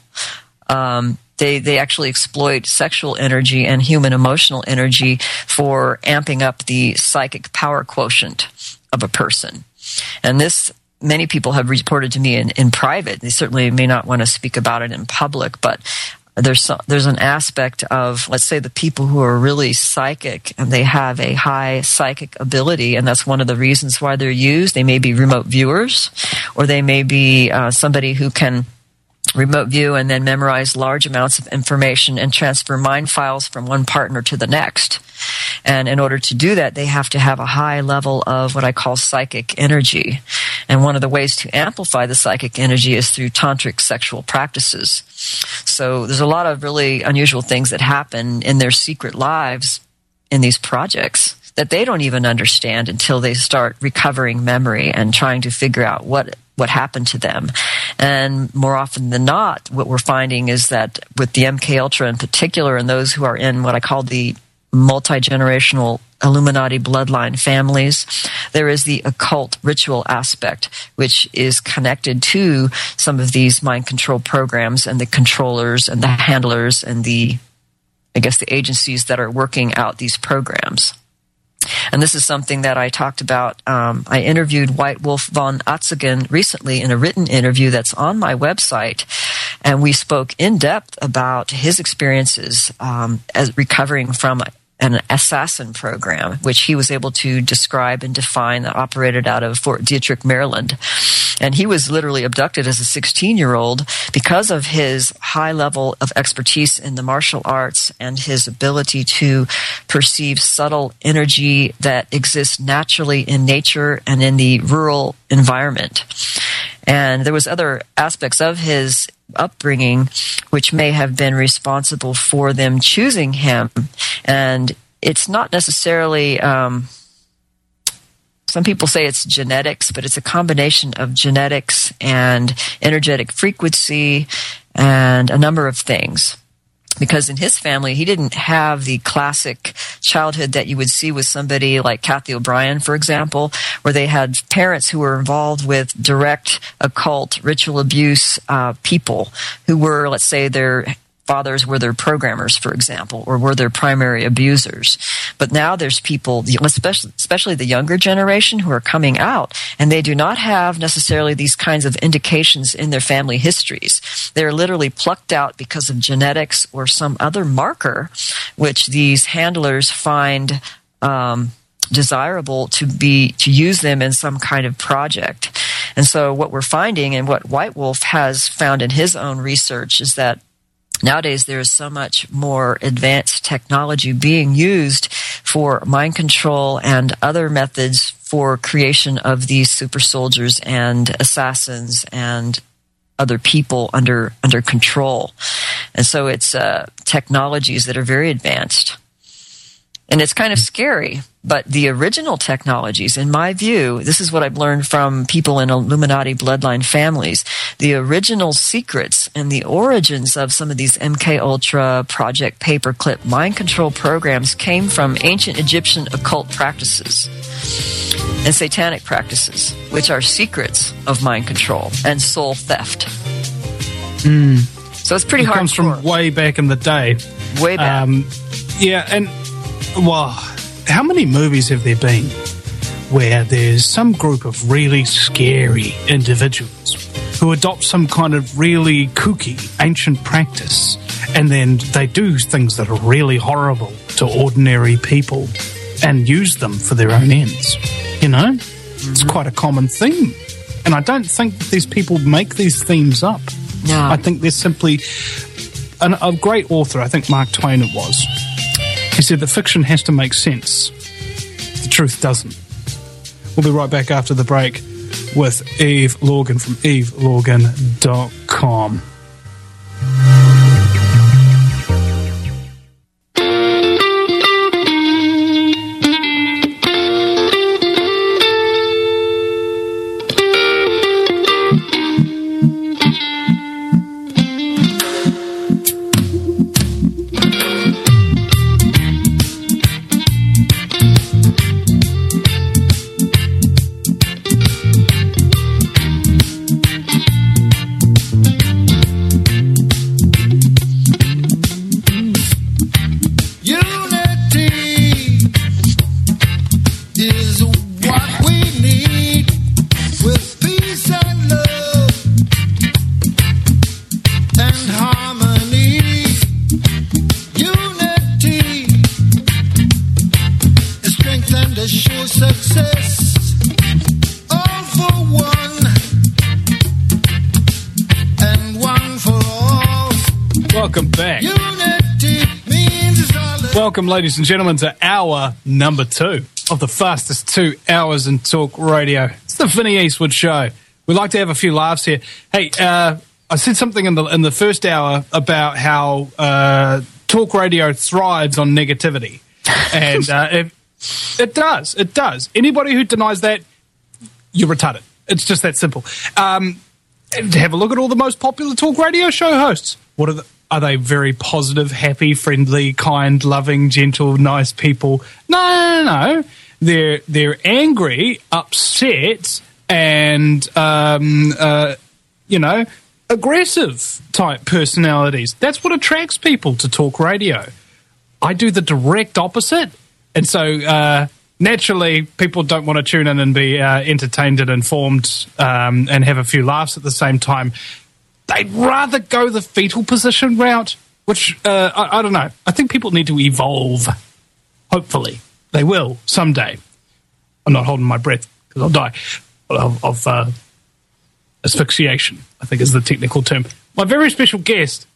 Um, they they actually exploit sexual energy and human emotional energy for amping up the psychic power quotient of a person. And this, many people have reported to me in, in private. They certainly may not want to speak about it in public, but There's some, there's an aspect of, let's say, the people who are really psychic and they have a high psychic ability, and that's one of the reasons why they're used. They may be remote viewers, or they may be uh, somebody who can remote view and then memorize large amounts of information and transfer mind files from one partner to the next. And in order to do that, they have to have a high level of what I call psychic energy. And one of the ways to amplify the psychic energy is through tantric sexual practices. So there's a lot of really unusual things that happen in their secret lives in these projects that they don't even understand until they start recovering memory and trying to figure out what what happened to them. And more often than not, what we're finding is that with the M K Ultra in particular, and those who are in what I call the multi-generational Illuminati bloodline families, there is the occult ritual aspect, which is connected to some of these mind control programs and the controllers and the handlers and the, I guess, the agencies that are working out these programs. And this is something that I talked about. Um, I interviewed White Wolf von Atzigen recently in a written interview that's on my website, and we spoke in depth about his experiences um, as recovering from an assassin program, which he was able to describe and define, that operated out of Fort Detrick, Maryland. And he was literally abducted as a sixteen-year-old because of his high level of expertise in the martial arts and his ability to perceive subtle energy that exists naturally in nature and in the rural environment. And there was other aspects of his upbringing which may have been responsible for them choosing him. And it's not necessarily... Um, Some people say it's genetics, but it's a combination of genetics and energetic frequency and a number of things. Because in his family, he didn't have the classic childhood that you would see with somebody like Kathy O'Brien, for example, where they had parents who were involved with direct occult ritual abuse uh, people who were, let's say, their fathers were their programmers, for example, or were their primary abusers. But now there's people, especially, especially the younger generation, who are coming out, and they do not have necessarily these kinds of indications in their family histories. They're literally plucked out because of genetics or some other marker, which these handlers find um, desirable to be to use them in some kind of project. And so what we're finding, and what White Wolf has found in his own research, is that nowadays, there is so much more advanced technology being used for mind control and other methods for creation of these super soldiers and assassins and other people under under control. And so it's uh, technologies that are very advanced. And it's kind of scary, but the original technologies, in my view, this is what I've learned from people in Illuminati bloodline families, the original secrets and the origins of some of these M K Ultra, Project Paperclip mind control programs came from ancient Egyptian occult practices and satanic practices, which are secrets of mind control and soul theft. Mm. So it's pretty it hard. It comes from way back in the day. Way back. Um, yeah, and... Well, how many movies have there been where there's some group of really scary individuals who adopt some kind of really kooky ancient practice, and then they do things that are really horrible to ordinary people, and use them for their own ends. You know? Mm-hmm. It's quite a common theme. And I don't think that these people make these themes up. No. I think they're simply... An, a great author, I think Mark Twain it was, he said that fiction has to make sense. The truth doesn't. We'll be right back after the break with Eve Lorgan from eve lorgan dot com. Welcome back. Welcome, ladies and gentlemen, to hour number two of the fastest two hours in talk radio. It's the Vinnie Eastwood Show. We like to have a few laughs here. Hey, uh, I said something in the in the first hour about how uh, talk radio thrives on negativity, and uh, it, it does. It does. Anybody who denies that, you're retarded. It's just that simple. Um, have a look at all the most popular talk radio show hosts. What are the Are they very positive, happy, friendly, kind, loving, gentle, nice people? No, no, no. They're they're angry, upset, and um, uh, you know, aggressive type personalities. That's what attracts people to talk radio. I do the direct opposite, and so uh, naturally, people don't want to tune in and be uh, entertained and informed um, and have a few laughs at the same time. They'd rather go the fetal position route, which, uh, I, I don't know. I think people need to evolve. Hopefully. They will someday. I'm not holding my breath because I'll die of, of uh, asphyxiation, I think is the technical term. My very special guest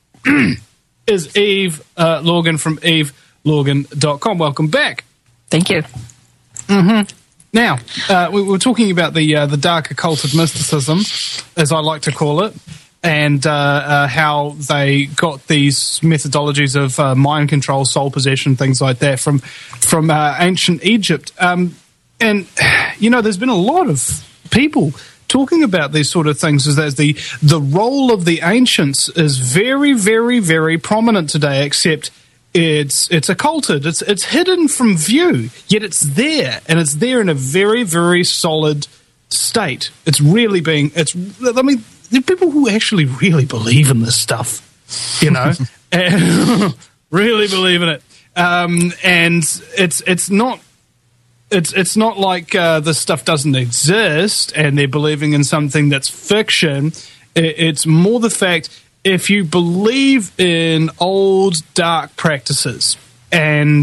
is Eve uh, Lorgan from eve lorgan dot com. Welcome back. Thank you. Mm-hmm. Now, uh, we were talking about the, uh, the dark occulted mysticism, as I like to call it. And uh, uh, how they got these methodologies of uh, mind control, soul possession, things like that from from uh, ancient Egypt. Um, and, you know, there's been a lot of people talking about these sort of things as, as the, the role of the ancients is very, very, very prominent today, except it's it's occulted. It's, it's hidden from view, yet it's there, and it's there in a very, very solid state. It's really being, it's, I mean, there are people who actually really believe in this stuff, you know, and really believe in it. Um, and it's it's not it's it's not like uh, this stuff doesn't exist and they're believing in something that's fiction. It, it's more the fact if you believe in old dark practices and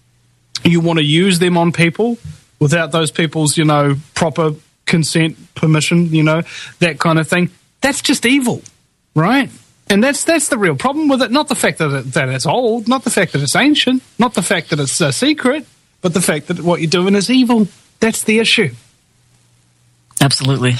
you want to use them on people without those people's, you know, proper consent, permission, you know, that kind of thing. That's just evil, right? And that's that's the real problem with it. Not the fact that it, that it's old, not the fact that it's ancient, not the fact that it's a secret, but the fact that what you're doing is evil. That's the issue. Absolutely.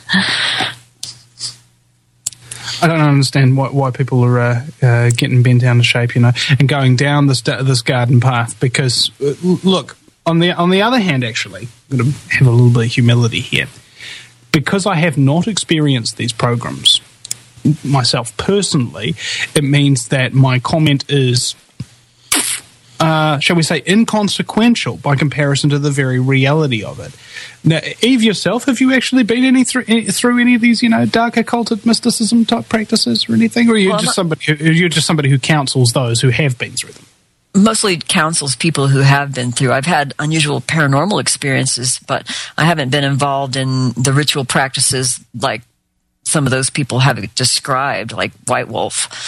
I don't understand why, why people are uh, uh, getting bent down to shape, you know, and going down this this garden path. Because uh, look, on the on the other hand, actually, I'm going to have a little bit of humility here. Because I have not experienced these programs myself personally, it means that my comment is, uh, shall we say, inconsequential by comparison to the very reality of it. Now, Eve, yourself, have you actually been any through, any, through any of these, you know, dark occulted mysticism type practices or anything, or are you well, just somebody who, you're just somebody who counsels those who have been through them? Mostly counsels people who have been through. I've had unusual paranormal experiences, but I haven't been involved in the ritual practices like some of those people have described, like White Wolf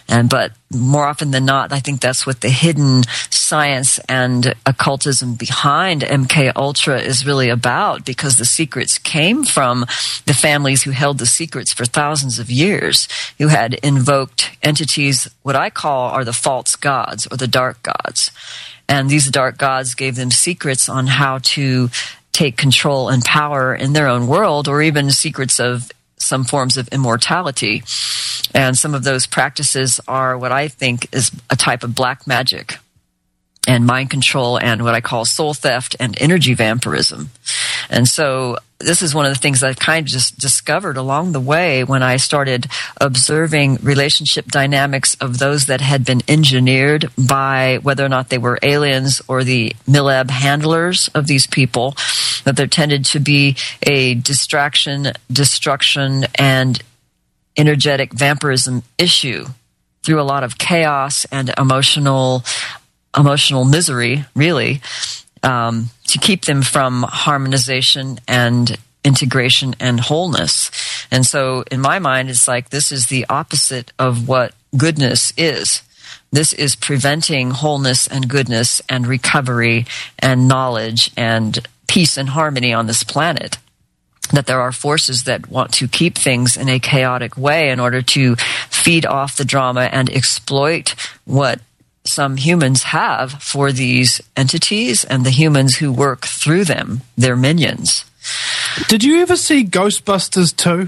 And but more often than not, I think that's what the hidden science and occultism behind M K Ultra is really about, because the secrets came from the families who held the secrets for thousands of years, who had invoked entities, what I call are the false gods or the dark gods. And these dark gods gave them secrets on how to take control and power in their own world, or even secrets of some forms of immortality. And some of those practices are what I think is a type of black magic and mind control and what I call soul theft and energy vampirism. And so this is one of the things I kind of just discovered along the way when I started observing relationship dynamics of those that had been engineered by whether or not they were aliens or the Milab handlers of these people, that there tended to be a distraction, destruction, and energetic vampirism issue through a lot of chaos and emotional emotional misery, really, um, to keep them from harmonization and integration and wholeness. And so in my mind, it's like this is the opposite of what goodness is. This is preventing wholeness and goodness and recovery and knowledge and peace and harmony on this planet. That there are forces that want to keep things in a chaotic way in order to feed off the drama and exploit what some humans have for these entities and the humans who work through them, their minions. Did you ever see Ghostbusters two?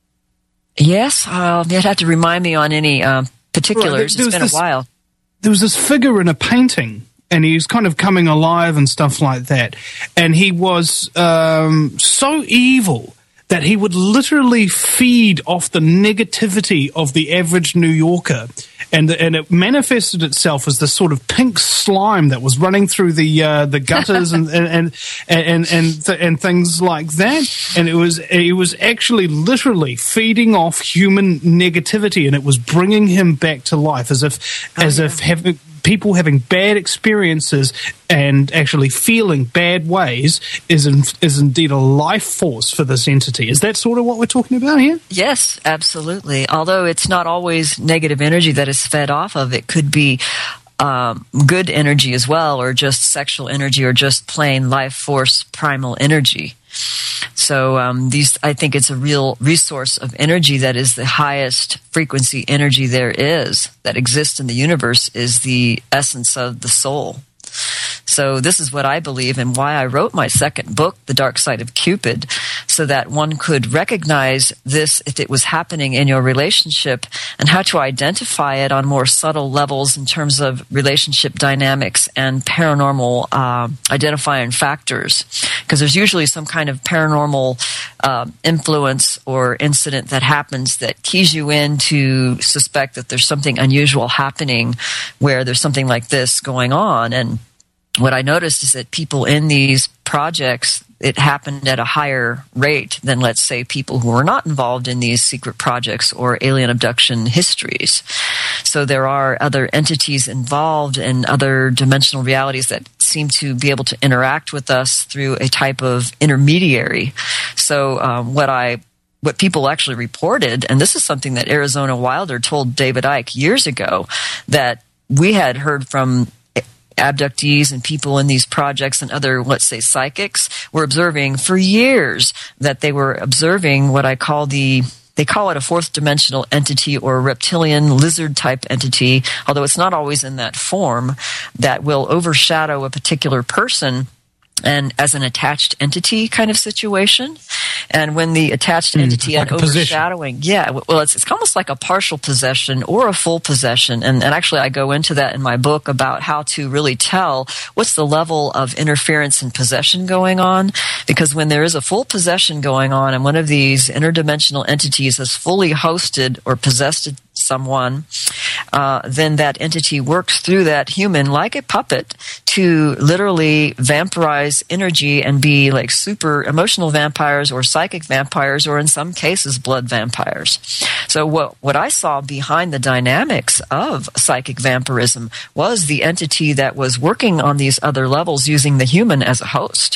Yes, uh, you'd have to remind me on any uh, particulars. Right, there, there it's been this, a while. There was this figure in a painting, and he was kind of coming alive and stuff like that. And he was um, so evil that he would literally feed off the negativity of the average New Yorker. And and it manifested itself as this sort of pink slime that was running through the uh, the gutters and and and and and, th- and things like that. And it was it was actually literally feeding off human negativity, and it was bringing him back to life, as if oh, as yeah. if having people having bad experiences and actually feeling bad ways is in, is indeed a life force for this entity. Is that sort of what we're talking about here? Yes, absolutely. Although it's not always negative energy that is fed off of, it could be um, good energy as well, or just sexual energy, or just plain life force primal energy. So um, these, I think it's a real resource of energy that is the highest frequency energy there is, that exists in the universe, is the essence of the soul. So this is what I believe, and why I wrote my second book, The Dark Side of Cupid, so that one could recognize this if it was happening in your relationship, and how to identify it on more subtle levels in terms of relationship dynamics and paranormal uh, identifying factors. Because there's usually some kind of paranormal uh, influence or incident that happens that keys you in to suspect that there's something unusual happening, where there's something like this going on. And what I noticed is that people in these projects, it happened at a higher rate than, let's say, people who are not involved in these secret projects or alien abduction histories. So there are other entities involved in other dimensional realities that seem to be able to interact with us through a type of intermediary. So um, what I what people actually reported, and this is something that Arizona Wilder told David Icke years ago, that we had heard from abductees and people in these projects and other, let's say, psychics, were observing for years that they were observing what I call the, they call it a fourth dimensional entity or a reptilian lizard type entity, although it's not always in that form, that will overshadow a particular person and as an attached entity kind of situation. And when the attached entity mm, like and overshadowing, possession. yeah, well, it's it's almost like a partial possession or a full possession. And, and actually I go into that in my book about how to really tell what's the level of interference and possession going on. Because when there is a full possession going on and one of these interdimensional entities has fully hosted or possessed someone, uh, then that entity works through that human like a puppet to literally vampirize energy and be like super emotional vampires or psychic vampires, or in some cases blood vampires. So what what I saw behind the dynamics of psychic vampirism was the entity that was working on these other levels using the human as a host.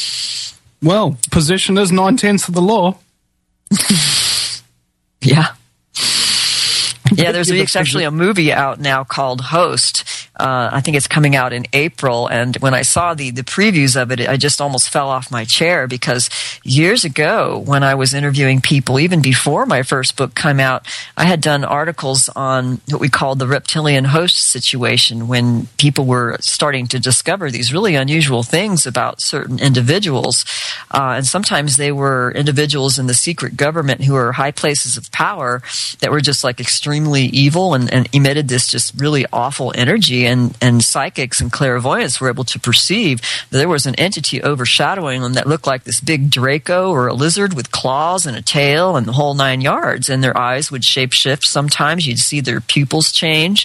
Well, possession is nine-tenths of the law. Yeah. Yeah, there's a, actually a movie out now called Host. Uh, I think it's coming out in April. And when I saw the, the previews of it, I just almost fell off my chair because years ago when I was interviewing people, even before my first book came out, I had done articles on what we called the reptilian host situation when people were starting to discover these really unusual things about certain individuals. Uh, and sometimes they were individuals in the secret government who were high places of power that were just like extremely evil and, and emitted this just really awful energy. And, and psychics and clairvoyants were able to perceive that there was an entity overshadowing them that looked like this big Draco or a lizard with claws and a tail and the whole nine yards. And their eyes would shapeshift. Sometimes you'd see their pupils change.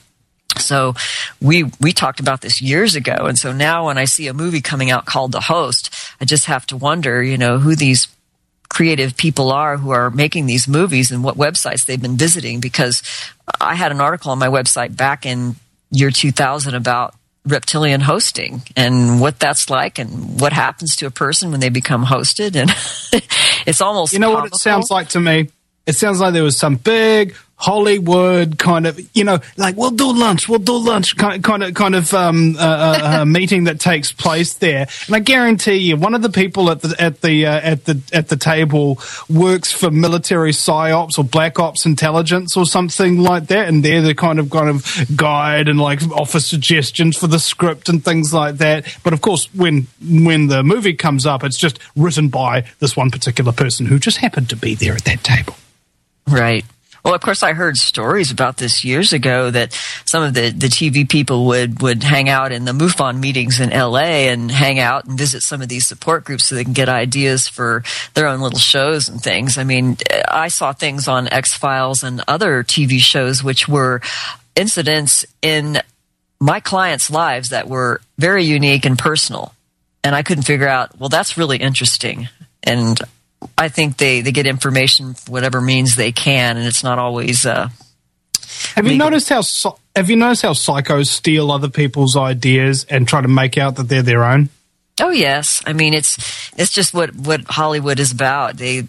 So we we talked about this years ago. And so now when I see a movie coming out called The Host, I just have to wonder, you know, who these creative people are who are making these movies and what websites they've been visiting, because I had an article on my website back in year two thousand about reptilian hosting and what that's like and what happens to a person when they become hosted. And it's almost, you know comical. What it sounds like to me? It sounds like there was some big Hollywood kind of, you know, like we'll do lunch, we'll do lunch kind, kind of, kind of um, uh, uh, meeting that takes place there. And I guarantee you, one of the people at the at the uh, at the at the table works for military psyops or black ops intelligence or something like that, and they're the kind of kind of guide and like offer suggestions for the script and things like that. But of course, when when the movie comes up, it's just written by this one particular person who just happened to be there at that table. Right. Well, of course, I heard stories about this years ago that some of the, the T V people would, would hang out in the MUFON meetings in L A and hang out and visit some of these support groups so they can get ideas for their own little shows and things. I mean, I saw things on X-Files and other T V shows which were incidents in my clients' lives that were very unique and personal. And I couldn't figure out, well, that's really interesting. And I think they, they get information for whatever means they can, and it's not always. Uh, have you legal. noticed how Have you noticed how psychos steal other people's ideas and try to make out that they're their own? Oh yes, I mean it's it's just what, what Hollywood is about. They,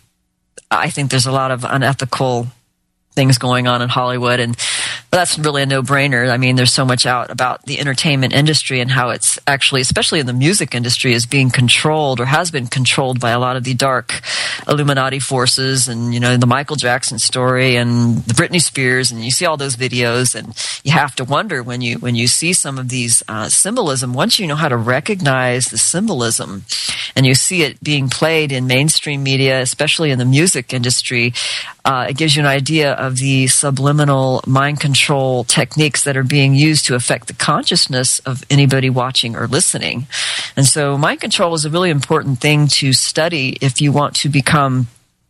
I think there's a lot of unethical things going on in Hollywood, and but that's really a no-brainer. I mean, there's so much out about the entertainment industry and how it's actually, especially in the music industry, is being controlled or has been controlled by a lot of the dark Illuminati forces, and, you know, the Michael Jackson story and the Britney Spears, and you see all those videos, and you have to wonder when you when you see some of these uh, symbolism, once you know how to recognize the symbolism and you see it being played in mainstream media, especially in the music industry, uh, it gives you an idea of the subliminal mind control techniques that are being used to affect the consciousness of anybody watching or listening. And so mind control is a really important thing to study if you want to become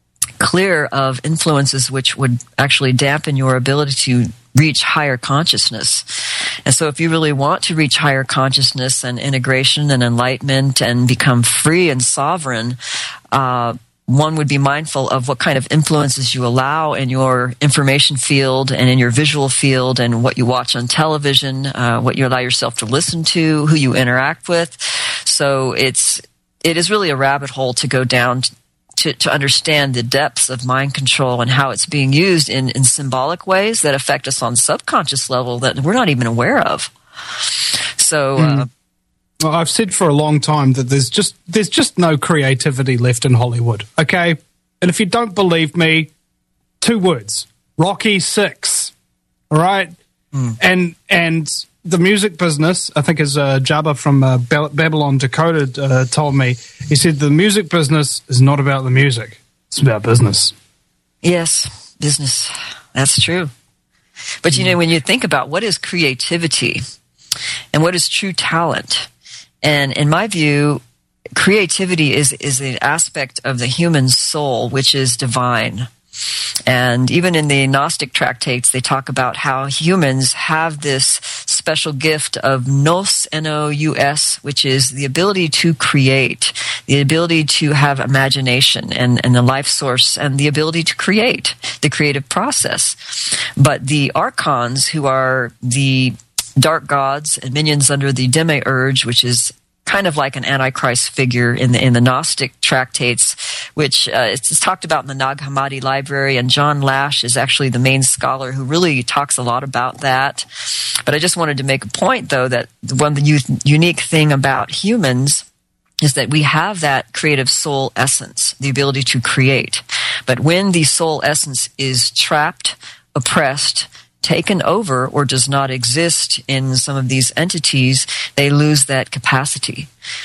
clear of influences which would actually dampen your ability to reach higher consciousness. And so if you really want to reach higher consciousness and integration and enlightenment and become free and sovereign, uh, one would be mindful of what kind of influences you allow in your information field and in your visual field and what you watch on television, uh, what you allow yourself to listen to, who you interact with. So it's, it is really a rabbit hole to go down to, to understand the depths of mind control and how it's being used in, in symbolic ways that affect us on subconscious level that we're not even aware of. So, mm. uh, Well, I've said for a long time that there's just there's just no creativity left in Hollywood, okay? And if you don't believe me, two words, Rocky Six, all right? Mm. And and the music business, I think as uh, Jabba from uh, Babylon Decoded uh, told me, he said the music business is not about the music, it's about business. Yes, business, that's true. But, you know, when you think about what is creativity and what is true talent, and in my view, creativity is, is an aspect of the human soul, which is divine. And even in the Gnostic tractates, they talk about how humans have this special gift of nous, N O U S, which is the ability to create, the ability to have imagination and, and the life source, and the ability to create, the creative process. But the archons, who are the dark gods and minions under the demiurge, which is kind of like an antichrist figure in the in the Gnostic tractates, which uh, it's, it's talked about in the Nag Hammadi Library, and John Lash is actually the main scholar who really talks a lot about that. But I just wanted to make a point, though, that one of the u- unique thing about humans is that we have that creative soul essence, the ability to create. But when the soul essence is trapped, oppressed, taken over, or does not exist in some of these entities, they lose that capacity.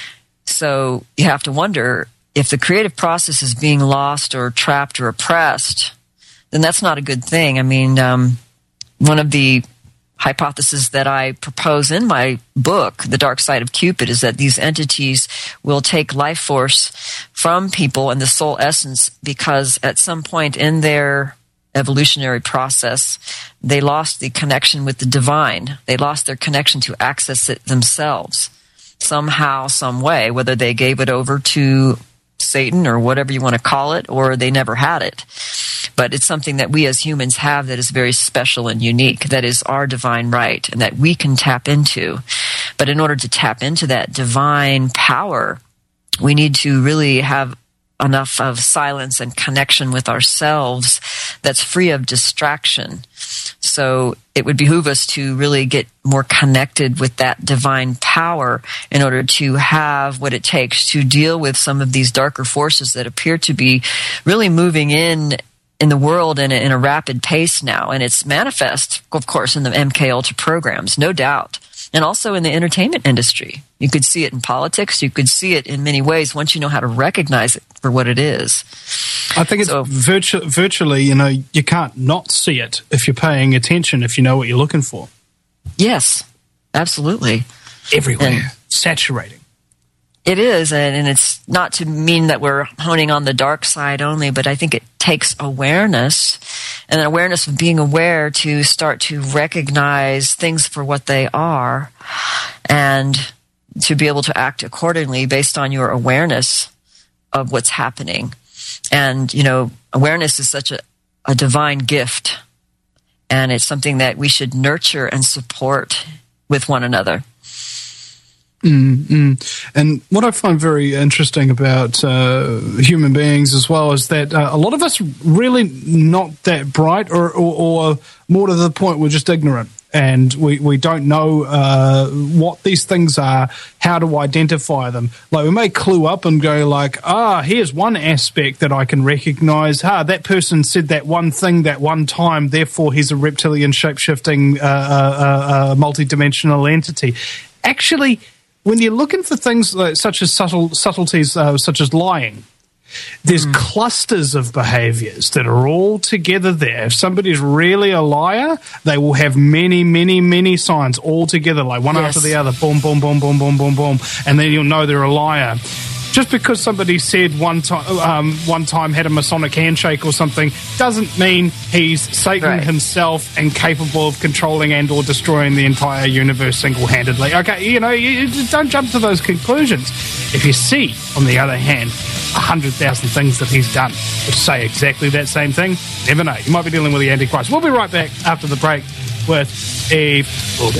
So you have to wonder, if the creative process is being lost or trapped or oppressed, then that's not a good thing. I mean, um, one of the hypothesis that I propose in my book, The Dark Side of Cupid, is that these entities will take life force from people and the soul essence because at some point in their evolutionary process, they lost the connection with the divine. They lost their connection to access it themselves somehow, some way, whether they gave it over to Satan or whatever you want to call it, or they never had it. But it's something that we as humans have that is very special and unique, that is our divine right, and that we can tap into. But in order to tap into that divine power, we need to really have enough of silence and connection with ourselves that's free of distraction. So it would behoove us to really get more connected with that divine power in order to have what it takes to deal with some of these darker forces that appear to be really moving in in the world in a, in a rapid pace now. And it's manifest, of course, in the M K Ultra programs, no doubt. And also in the entertainment industry. You could see it in politics. You could see it in many ways once you know how to recognize it for what it is. I think it's so, virtu- virtually, you know, you can't not see it if you're paying attention, if you know what you're looking for. Yes, absolutely. Everywhere. And saturating. It is, and, and it's not to mean that we're honing on the dark side only, but I think it takes awareness, and an awareness of being aware to start to recognize things for what they are, and to be able to act accordingly based on your awareness of what's happening. And, you know, awareness is such a, a divine gift, and it's something that we should nurture and support with one another. Mm-hmm. And what I find very interesting about uh, human beings as well is that uh, a lot of us really not that bright, or, or, or more to the point, we're just ignorant. And we, we don't know uh, what these things are, how to identify them. Like, we may clue up and go like, ah, here's one aspect that I can recognize. Ah, that person said that one thing that one time, therefore he's a reptilian shape-shifting uh, uh, uh, multi-dimensional entity. Actually, when you're looking for things like, such as subtle subtleties, uh, such as lying, there's mm. clusters of behaviors that are all together there. If somebody's really a liar, they will have many, many, many signs all together, like one yes. after the other, boom, boom, boom, boom, boom, boom, boom, and then you'll know they're a liar. Just because somebody said one time, um, one time had a Masonic handshake or something, doesn't mean he's Satan right. himself and capable of controlling and or destroying the entire universe single-handedly. Okay, you know, you, you just don't jump to those conclusions. If you see, on the other hand, a hundred thousand things that he's done which say exactly that same thing, never know. You might be dealing with the Antichrist. We'll be right back after the break with Eve Morgan.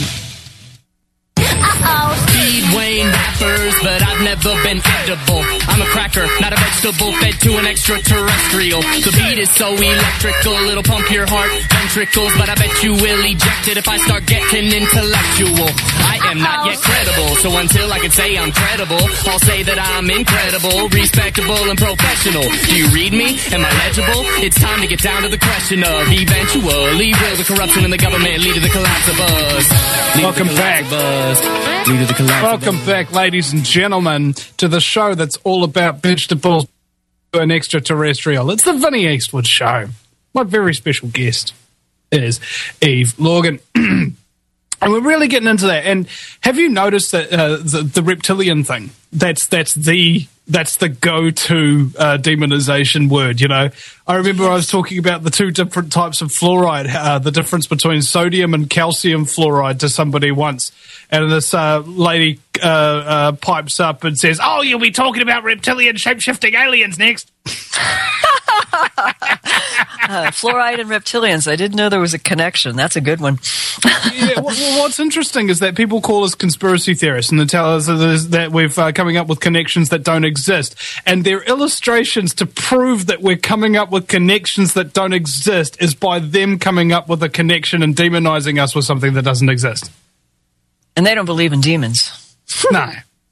Speed Wayne rappers, but I've never been edible. I'm a cracker, not a vegetable, fed to an extraterrestrial. The beat is so electrical, it'll pump your heart ventricles, but I bet you will eject it if I start getting intellectual. I am not yet credible, so until I can say I'm credible, I'll say that I'm incredible, respectable, and professional. Do you read me? Am I legible? It's time to get down to the question of eventually will the corruption in the government lead to the collapse of us? Welcome back. Welcome back, ladies and gentlemen, to the show that's all about vegetables and extraterrestrial. It's the Vinnie Eastwood Show. My very special guest is Eve Morgan. And we're really getting into that. And have you noticed that uh, the, the reptilian thing? That's that's the that's the go-to uh, demonization word. You know, I remember I was talking about the two different types of fluoride, uh, the difference between sodium and calcium fluoride to somebody once, and this uh, lady uh, uh, pipes up and says, "Oh, you'll be talking about reptilian shape-shifting aliens next." uh, fluoride and reptilians. I didn't know there was a connection. That's a good one. Yeah, well, what's interesting is that people call us conspiracy theorists and they tell us that we're uh, coming up with connections that don't exist. And their illustrations to prove that we're coming up with connections that don't exist is by them coming up with a connection and demonizing us with something that doesn't exist. And they don't believe in demons. No.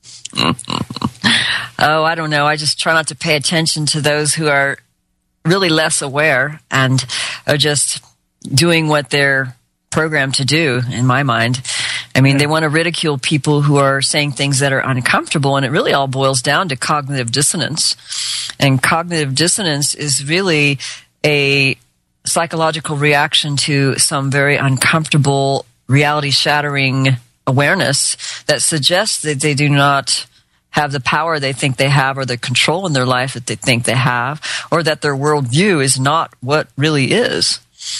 Oh, I don't know. I just try not to pay attention to those who are really less aware and are just doing what they're programmed to do, in my mind. I mean, they want to ridicule people who are saying things that are uncomfortable, and it really all boils down to cognitive dissonance. And cognitive dissonance is really a psychological reaction to some very uncomfortable, reality-shattering awareness that suggests that they do not have the power they think they have or the control in their life that they think they have, or that their worldview is not what really is.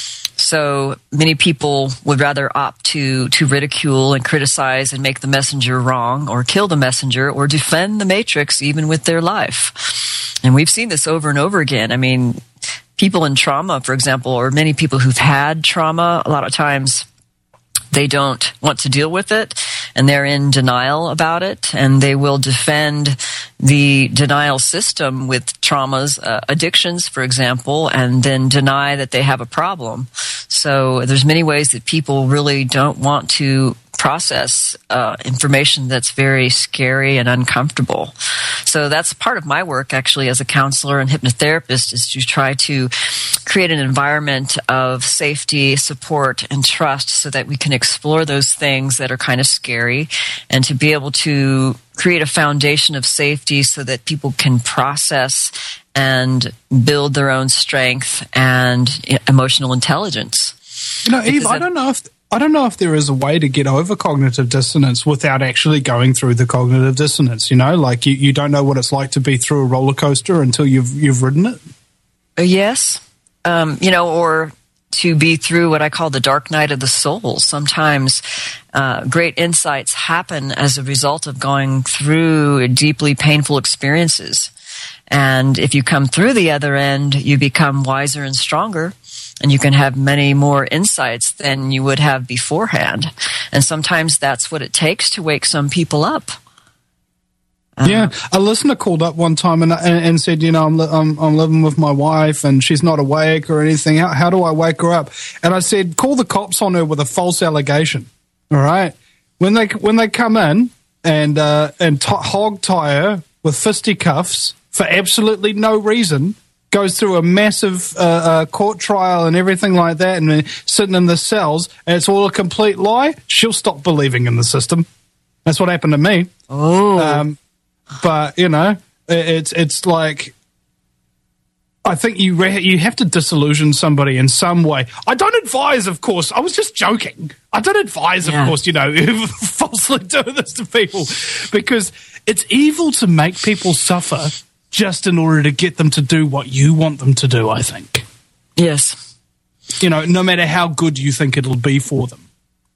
So many people would rather opt to, to ridicule and criticize and make the messenger wrong, or kill the messenger, or defend the matrix even with their life. And we've seen this over and over again. I mean, people in trauma, for example, or many people who've had trauma, a lot of times they don't want to deal with it, and they're in denial about it, and they will defend the denial system with traumas, uh, addictions, for example, and then deny that they have a problem. So there's many ways that people really don't want to process uh, information that's very scary and uncomfortable. So that's part of my work, actually, as a counselor and hypnotherapist, is to try to create an environment of safety, support, and trust so that we can explore those things that are kind of scary, and to be able to create a foundation of safety so that people can process and build their own strength and emotional intelligence. You know, Eve, Because I don't know if I don't know if there is a way to get over cognitive dissonance without actually going through the cognitive dissonance. You know, like you, you don't know what it's like to be through a roller coaster until you've you've ridden it. Yes, um, you know, or to be through what I call the dark night of the soul. Sometimes uh, great insights happen as a result of going through deeply painful experiences. And if you come through the other end, you become wiser and stronger, and you can have many more insights than you would have beforehand. And sometimes that's what it takes to wake some people up. Uh, yeah, a listener called up one time and and, and said, you know, I'm, li- I'm I'm living with my wife and she's not awake or anything. How, how do I wake her up? And I said, call the cops on her with a false allegation. All right, when they when they come in and uh, and t- hog tie her with fisticuffs for absolutely no reason, goes through a massive uh, uh, court trial and everything like that, and uh, sitting in the cells, and it's all a complete lie, she'll stop believing in the system. That's what happened to me. Oh. Um, but, you know, it's it's like, I think you re- you have to disillusion somebody in some way. I don't advise, of course. I was just joking. I don't advise, Yeah. of course, you know, falsely do this to people, because it's evil to make people suffer just in order to get them to do what you want them to do, I think. Yes. You know, no matter how good you think it'll be for them.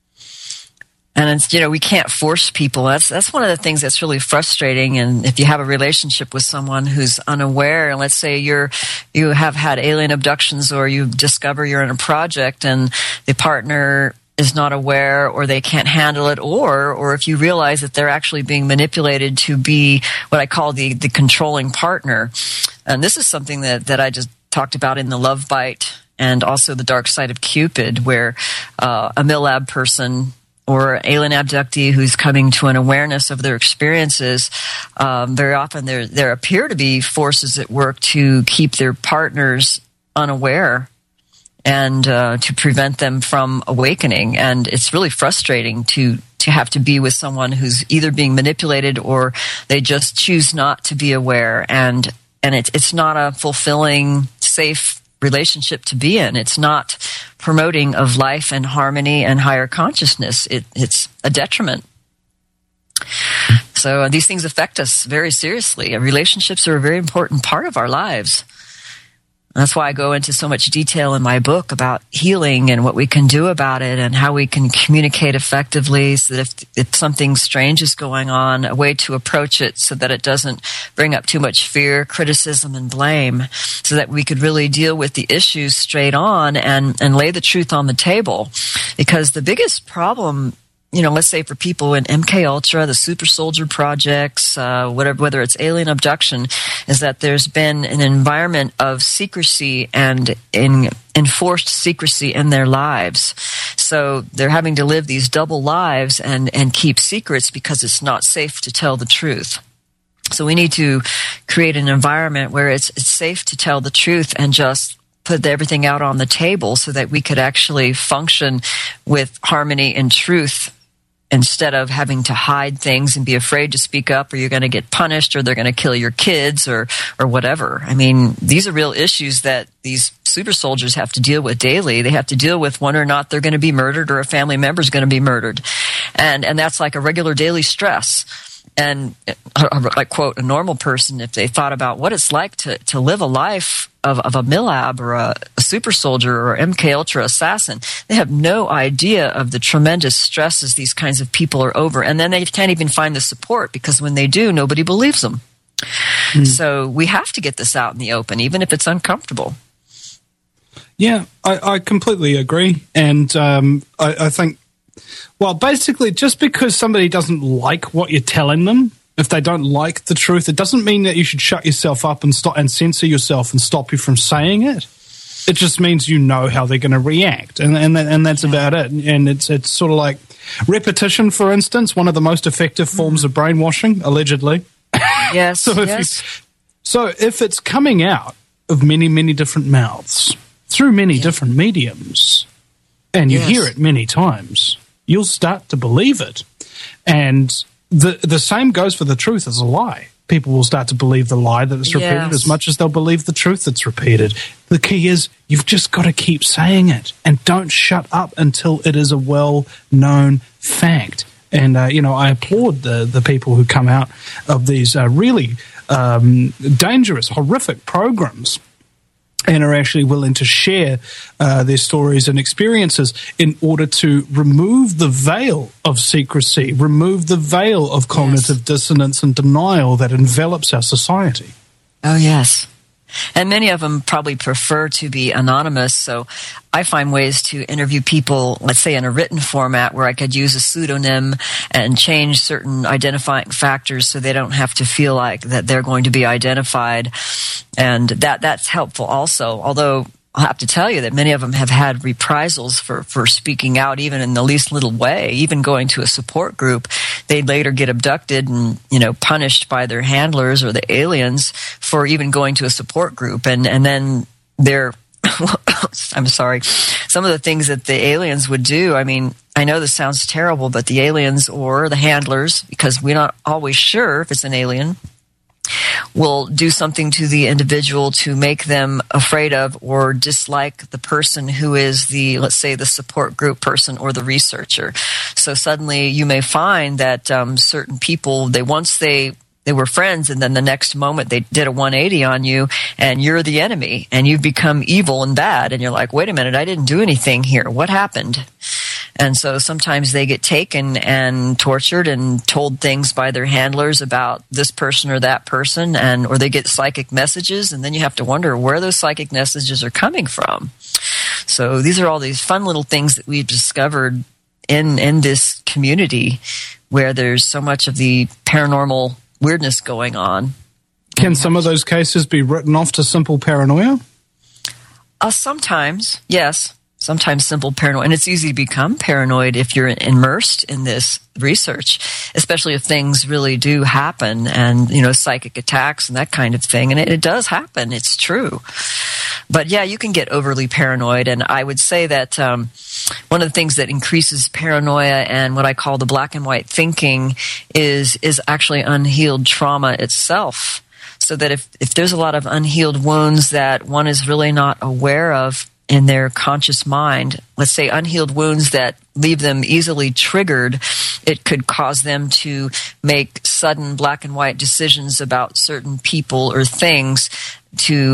And it's, you know, we can't force people. That's that's one of the things that's really frustrating. And if you have a relationship with someone who's unaware, and let's say you're you have had alien abductions, or you discover you're in a project and the partner is not aware, or they can't handle it, or or if you realize that they're actually being manipulated to be what I call the the controlling partner. And this is something that that I just talked about in the Love Bite, and also the Dark Side of Cupid, where uh, a MILAB person or alien abductee who's coming to an awareness of their experiences, um, very often there there appear to be forces at work to keep their partners unaware and uh, to prevent them from awakening. And it's really frustrating to to have to be with someone who's either being manipulated or they just choose not to be aware. And and it's it's not a fulfilling, safe relationship to be in. It's not promoting of life and harmony and higher consciousness. It, it's a detriment. So uh, these things affect us very seriously. Uh, relationships are a very important part of our lives. That's why I go into so much detail in my book about healing and what we can do about it and how we can communicate effectively so that if, if something strange is going on, a way to approach it so that it doesn't bring up too much fear, criticism, and blame, so that we could really deal with the issues straight on and, and lay the truth on the table. Because the biggest problem, you know, let's say for people in M K Ultra, the Super Soldier projects, uh, whatever, whether it's alien abduction, is that there's been an environment of secrecy and in, enforced secrecy in their lives. So they're having to live these double lives and, and keep secrets because it's not safe to tell the truth. So we need to create an environment where it's, it's safe to tell the truth and just put everything out on the table so that we could actually function with harmony and truth, instead of having to hide things and be afraid to speak up, or you're going to get punished, or they're going to kill your kids, or or whatever. I mean, these are real issues that these super soldiers have to deal with daily. They have to deal with whether or not they're going to be murdered or a family member is going to be murdered. And and that's like a regular daily stress. And I quote, a normal person, if they thought about what it's like to, to live a life of, of a Milab or a, a super soldier or M K Ultra assassin, they have no idea of the tremendous stresses these kinds of people are over. And then they can't even find the support, because when they do, nobody believes them. Mm. So we have to get this out in the open, even if it's uncomfortable. Yeah, I, I completely agree. And um, I, I think, well, basically, just because somebody doesn't like what you're telling them, if they don't like the truth, it doesn't mean that you should shut yourself up and stop and censor yourself and stop you from saying it. It just means you know how they're going to react, and and and that's yeah. about it. And it's it's sort of like repetition, for instance, one of the most effective forms of brainwashing, allegedly. Yes. so if yes. You, so if it's coming out of many many different mouths through many yeah. different mediums, and you yes. hear it many times, you'll start to believe it. And the the same goes for the truth as a lie. People will start to believe the lie that it's repeated yes. as much as they'll believe the truth that's repeated. The key is you've just got to keep saying it, and don't shut up until it is a well-known fact. And, uh, you know, I applaud the, the people who come out of these uh, really um, dangerous, horrific programs and are actually willing to share uh, their stories and experiences in order to remove the veil of secrecy, remove the veil of cognitive yes. dissonance and denial that envelops our society. Oh, yes. And many of them probably prefer to be anonymous, so I find ways to interview people, let's say in a written format, where I could use a pseudonym and change certain identifying factors so they don't have to feel like that they're going to be identified. And that that's helpful also, although I'll have to tell you that many of them have had reprisals for, for speaking out, even in the least little way, even going to a support group. They later get abducted and, you know, punished by their handlers or the aliens for even going to a support group. And, and then they're, I'm sorry, some of the things that the aliens would do, I mean, I know this sounds terrible, but the aliens or the handlers, because we're not always sure if it's an alien, will do something to the individual to make them afraid of or dislike the person who is the, let's say, the support group person or the researcher. So suddenly you may find that um, certain people, they once they they were friends, and then the next moment they did a one eighty on you, and you're the enemy, and you've become evil and bad, and you're like, wait a minute, I didn't do anything here. What happened? And so sometimes they get taken and tortured and told things by their handlers about this person or that person, and or they get psychic messages, and then you have to wonder where those psychic messages are coming from. So these are all these fun little things that we've discovered in in this community where there's so much of the paranormal weirdness going on. Can some of those cases be written off to simple paranoia? Uh, sometimes, yes. Sometimes simple paranoia. And it's easy to become paranoid if you're immersed in this research, especially if things really do happen and, you know, psychic attacks and that kind of thing. And it, it does happen. It's true. But yeah, you can get overly paranoid. And I would say that um, one of the things that increases paranoia and what I call the black and white thinking is is actually unhealed trauma itself. So that if, if there's a lot of unhealed wounds that one is really not aware of in their conscious mind, let's say unhealed wounds that leave them easily triggered, it could cause them to make sudden black and white decisions about certain people or things to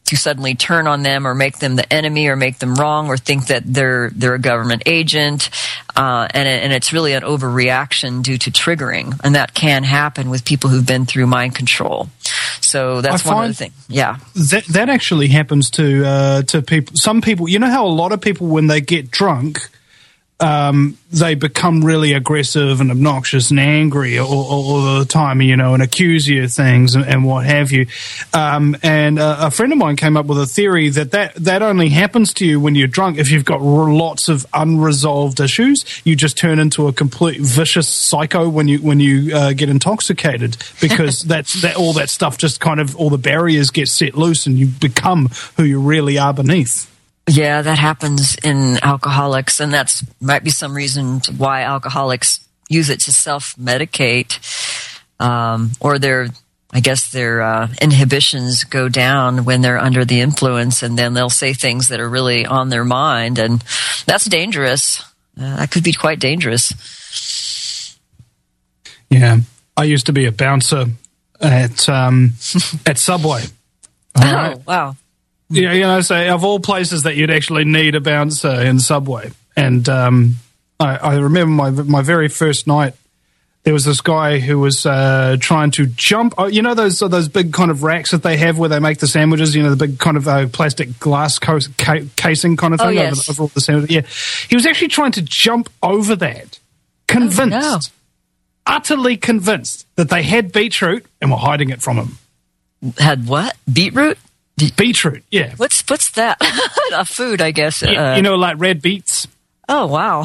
to suddenly turn on them or make them the enemy or make them wrong or think that they're they're a government agent, uh, and it, and it's really an overreaction due to triggering, and that can happen with people who've been through mind control. So that's I one of the things. Yeah, that that actually happens to uh, to people. Some people, you know, how a lot of people when they get drunk, um, they become really aggressive and obnoxious and angry all, all, all the time, you know, and accuse you of things and, and what have you. Um, and uh, a friend of mine came up with a theory that, that that only happens to you when you're drunk if you've got lots of unresolved issues. You just turn into a complete vicious psycho when you when you uh, get intoxicated, because that's that all that stuff just kind of, all the barriers get set loose and you become who you really are beneath. Yeah, that happens in alcoholics, and that's might be some reason why alcoholics use it to self-medicate, um, or their, I guess their uh, inhibitions go down when they're under the influence, and then they'll say things that are really on their mind, and that's dangerous. Uh, that could be quite dangerous. Yeah, I used to be a bouncer at um, at Subway. All oh, right? Wow. Yeah, you know, so of all places that you'd actually need a bouncer in Subway. And um, I, I remember my my very first night, there was this guy who was uh, trying to jump. Oh, you know those those big kind of racks that they have where they make the sandwiches, you know, the big kind of uh, plastic glass co- ca- casing kind of thing oh, yes. over, over all the sandwiches. Yeah. He was actually trying to jump over that, convinced, Oh, no. utterly convinced that they had beetroot and were hiding it from him. Had what? Beetroot? Beetroot, yeah. What's what's that? A food, I guess. You, uh, you know, like red beets. Oh, wow.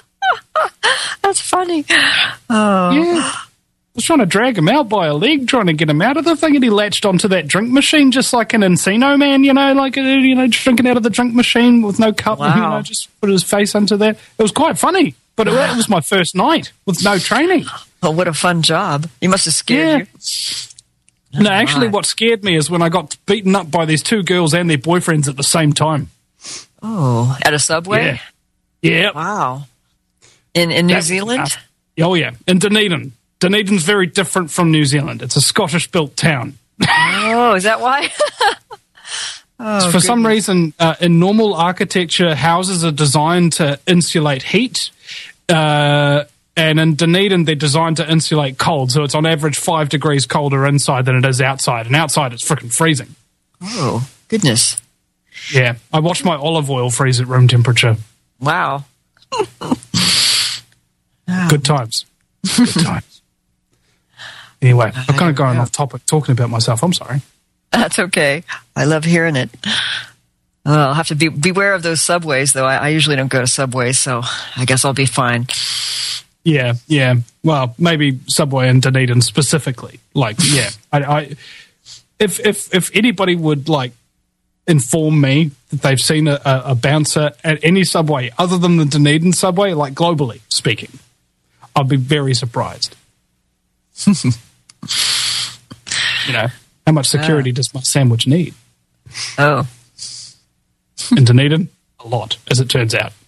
That's funny. Oh. Yeah. I was trying to drag him out by a leg, trying to get him out of the thing, and he latched onto that drink machine just like an Encino man, you know, like, uh, you know, drinking out of the drink machine with no cup, Wow. you know, just put his face into that. It was quite funny, but it, it was my first night with no training. Oh, what a fun job. You must have scared Yeah. you. No, actually, my. what scared me is when I got beaten up by these two girls and their boyfriends at the same time. Oh, at a Subway? Yeah. Yeah. Wow. In in New That was Zealand? nasty. Oh, yeah. In Dunedin. Dunedin's very different from New Zealand. It's a Scottish-built town. Oh, is that why? Oh, For some goodness. reason, uh, in normal architecture, houses are designed to insulate heat. Uh, and in Dunedin, they're designed to insulate cold. So it's on average five degrees colder inside than it is outside. And outside, it's freaking freezing. Oh, goodness. Yeah. I watched my olive oil freeze at room temperature. Wow. Good times. Good times. Anyway, I'm kind of going off topic talking about myself. I'm sorry. That's okay. I love hearing it. Oh, I'll have to be beware of those Subways, though. I, I usually don't go to Subways, so I guess I'll be fine. Yeah, yeah. Well, maybe Subway in Dunedin specifically. Like, yeah. I, I if if if anybody would like inform me that they've seen a, a, a bouncer at any Subway other than the Dunedin Subway, like globally speaking, I'd be very surprised. You know, how much security does my sandwich need? Oh. In Dunedin, a lot, as it turns out.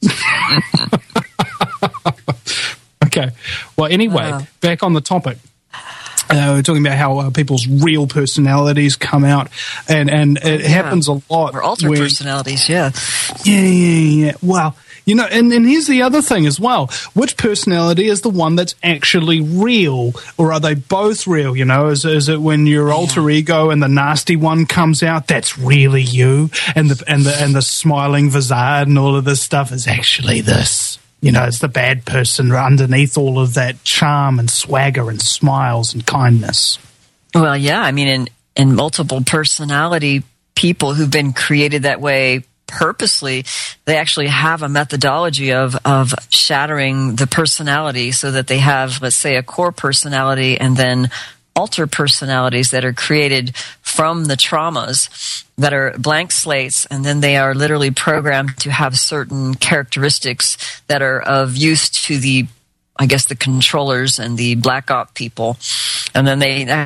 Okay. Well, anyway, Wow. back on the topic. Uh, we're talking about how uh, people's real personalities come out, and, and it Yeah. happens a lot. Or alter where- personalities, yeah. Yeah, yeah, yeah. Well, you know, and, and here's the other thing as well. Which personality is the one that's actually real? Or are they both real? You know, is, is it when your alter ego and the nasty one comes out, that's really you? And the, and the, and the smiling visage and all of this stuff is actually this. You know, it's the bad person underneath all of that charm and swagger and smiles and kindness. Well, yeah, I mean, in, in multiple personality people who've been created that way purposely, they actually have a methodology of, of shattering the personality so that they have, let's say, a core personality and then alter personalities that are created from the traumas that are blank slates, and then they are literally programmed to have certain characteristics that are of use to the, I guess, the controllers and the black op people. And then they...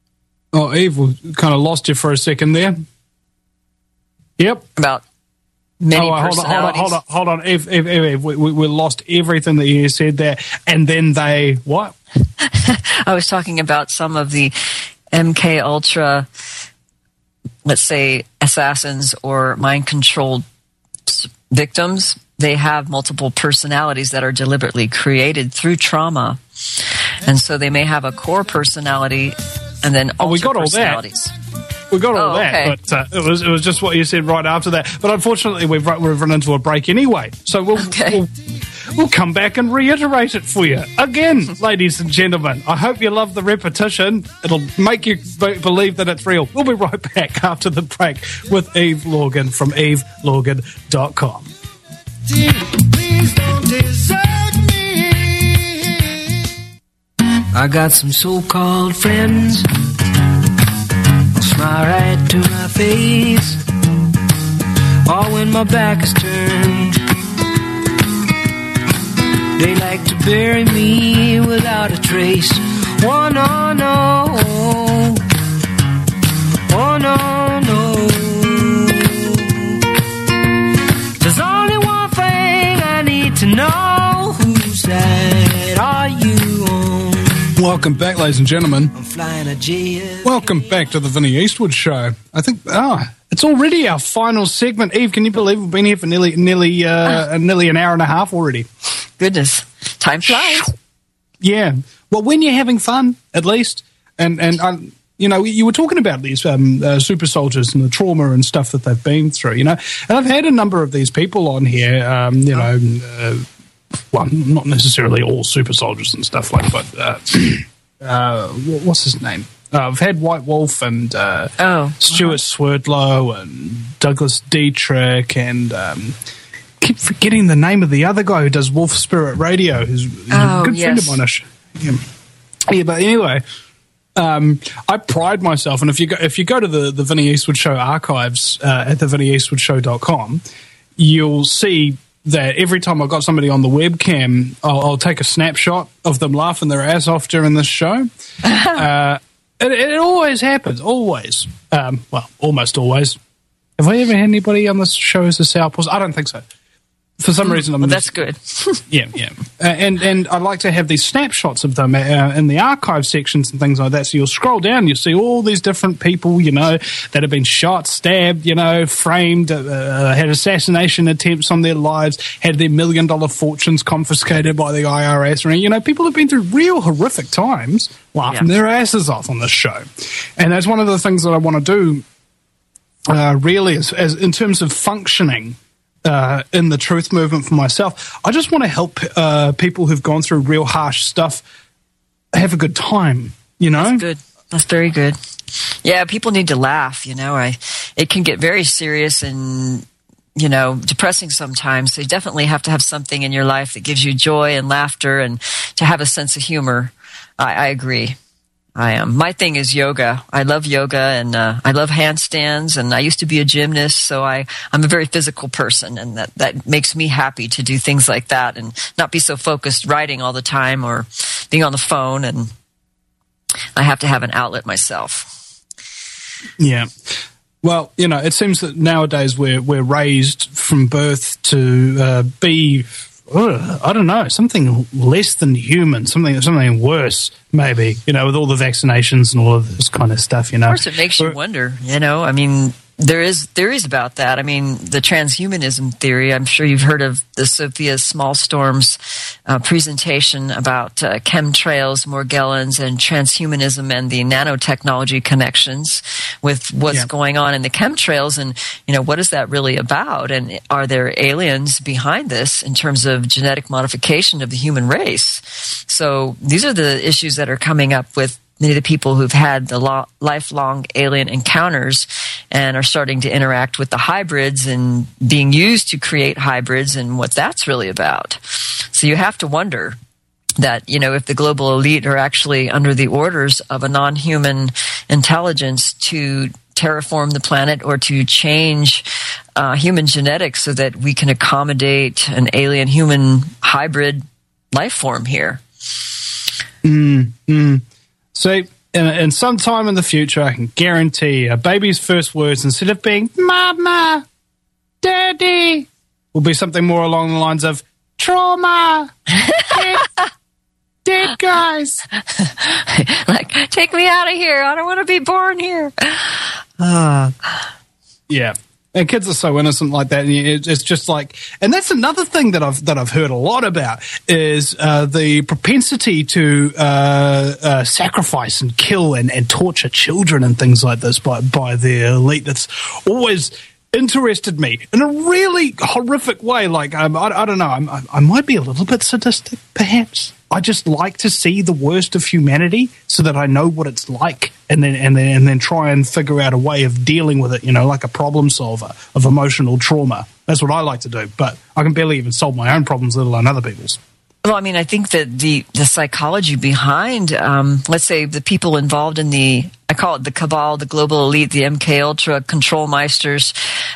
Oh, Eve, we kind of lost you for a second there. Yep. about many oh, hold personalities. On, hold on, hold on, hold on. Eve, Eve, Eve, Eve, we, we, we lost everything that you said there. And then they, what? I was talking about some of the M K Ultra, let's say, assassins or mind-controlled victims. They have multiple personalities that are deliberately created through trauma. And so they may have a core personality and then oh, we got all personalities. That. We got all oh, that, okay. but uh, it was it was just what you said right after that. But unfortunately, we've run, we've run into a break anyway, so we'll, okay. we'll we'll come back and reiterate it for you again, ladies and gentlemen. I hope you love the repetition. It'll make you b- believe that it's real. We'll be right back after the break with Eve Lorgan from eve lorgan dot com. Please don't desert me. I got some so-called friends, smile right to my face, all when my back is turned. They like to bury me without a trace. Oh no, no, oh no, no. There's only one thing I need to know. Whose side are you on? Welcome back, ladies and gentlemen. I'm flying a jet. Welcome back to the Vinnie Eastwood Show. I think, ah, it's already our final segment. Eve, can you believe we've been here for nearly, nearly, uh, nearly an hour and a half already? Goodness, time flies. Yeah. Well, when you're having fun, at least, and and um, you know, you were talking about these um, uh, super soldiers and the trauma and stuff that they've been through, you know, and I've had a number of these people on here, um, you know, uh, well, not necessarily all super soldiers and stuff like, but uh, uh, what's his name? Uh, I've had White Wolf and uh, Oh, Stuart Swerdlow and Douglas Dietrich and. Um, keep forgetting the name of the other guy who does Wolf Spirit Radio, who's, who's Oh, a good friend yes. of mine. Yeah. yeah, but anyway, um, I pride myself, and if you go, if you go to the, the Vinnie Eastwood Show archives uh, at the vinnie eastwood show dot com, you'll see that every time I've got somebody on the webcam, I'll, I'll take a snapshot of them laughing their ass off during this show. uh, it, it always happens, always. Um, well, almost always. Have I ever had anybody on this show as a sourpuss? I don't think so. For some reason, I'm well, just, that's good. yeah, yeah, uh, and and I like to have these snapshots of them uh, in the archive sections and things like that. So you'll scroll down, you see all these different people, you know, that have been shot, stabbed, you know, framed, uh, uh, had assassination attempts on their lives, had their million dollar fortunes confiscated by the I R S, or you know, people have been through real horrific times, laughing Yeah. their asses off on this show, and that's one of the things that I want to do. Uh, really, as, as in terms of functioning. Uh, in the truth movement for myself, I just want to help uh, people who've gone through real harsh stuff have a good time, you know? That's good. That's very good. Yeah, people need to laugh, you know. I it can get very serious and, you know, depressing sometimes. So you definitely have to have something in your life that gives you joy and laughter and to have a sense of humor. I, I agree. I am. My thing is yoga. I love yoga and uh, I love handstands, and I used to be a gymnast, so I, I'm a very physical person, and that, that makes me happy to do things like that and not be so focused writing all the time or being on the phone, and I have to have an outlet myself. Yeah. Well, you know, it seems that nowadays we're we're raised from birth to uh, be, uh, I don't know, something less than human, something something worse, maybe, you know, with all the vaccinations and all of this kind of stuff, you know. Of course, it makes you wonder, you know, I mean, there is theories about that. I mean, the transhumanism theory, I'm sure you've heard of the Sophia Smallstorm's uh, presentation about uh, chemtrails, Morgellons, and transhumanism and the nanotechnology connections with what's Yeah. going on in the chemtrails. And, you know, what is that really about? And are there aliens behind this in terms of genetic modification of the human race? So these are the issues that are coming up with many of the people who've had the lo- lifelong alien encounters and are starting to interact with the hybrids and being used to create hybrids and what that's really about. So you have to wonder that, you know, if the global elite are actually under the orders of a non-human intelligence to terraform the planet or to change uh, human genetics so that we can accommodate an alien-human hybrid life form here. Mm, mm. See, in, in some time in the future, I can guarantee a baby's first words, instead of being "mama," Daddy, will be something more along the lines of trauma. Dead, dead guys. Like, take me out of here. I don't want to be born here. Uh. Yeah. And kids are so innocent like that. And it's just like, and that's another thing that I've that I've heard a lot about is uh, the propensity to uh, uh, sacrifice and kill and, and torture children and things like this by by the elite. That's always interested me in a really horrific way. Like um, I, I don't know, I'm, I, I might be a little bit sadistic, perhaps. I just like to see the worst of humanity so that I know what it's like, and then and then and then try and figure out a way of dealing with it. You know, like a problem solver of emotional trauma. That's what I like to do. But I can barely even solve my own problems, let alone other people's. Well, I mean, I think that the, the psychology behind, um, let's say, the people involved in the, I call it the cabal, the global elite, the M K Ultra control meisters,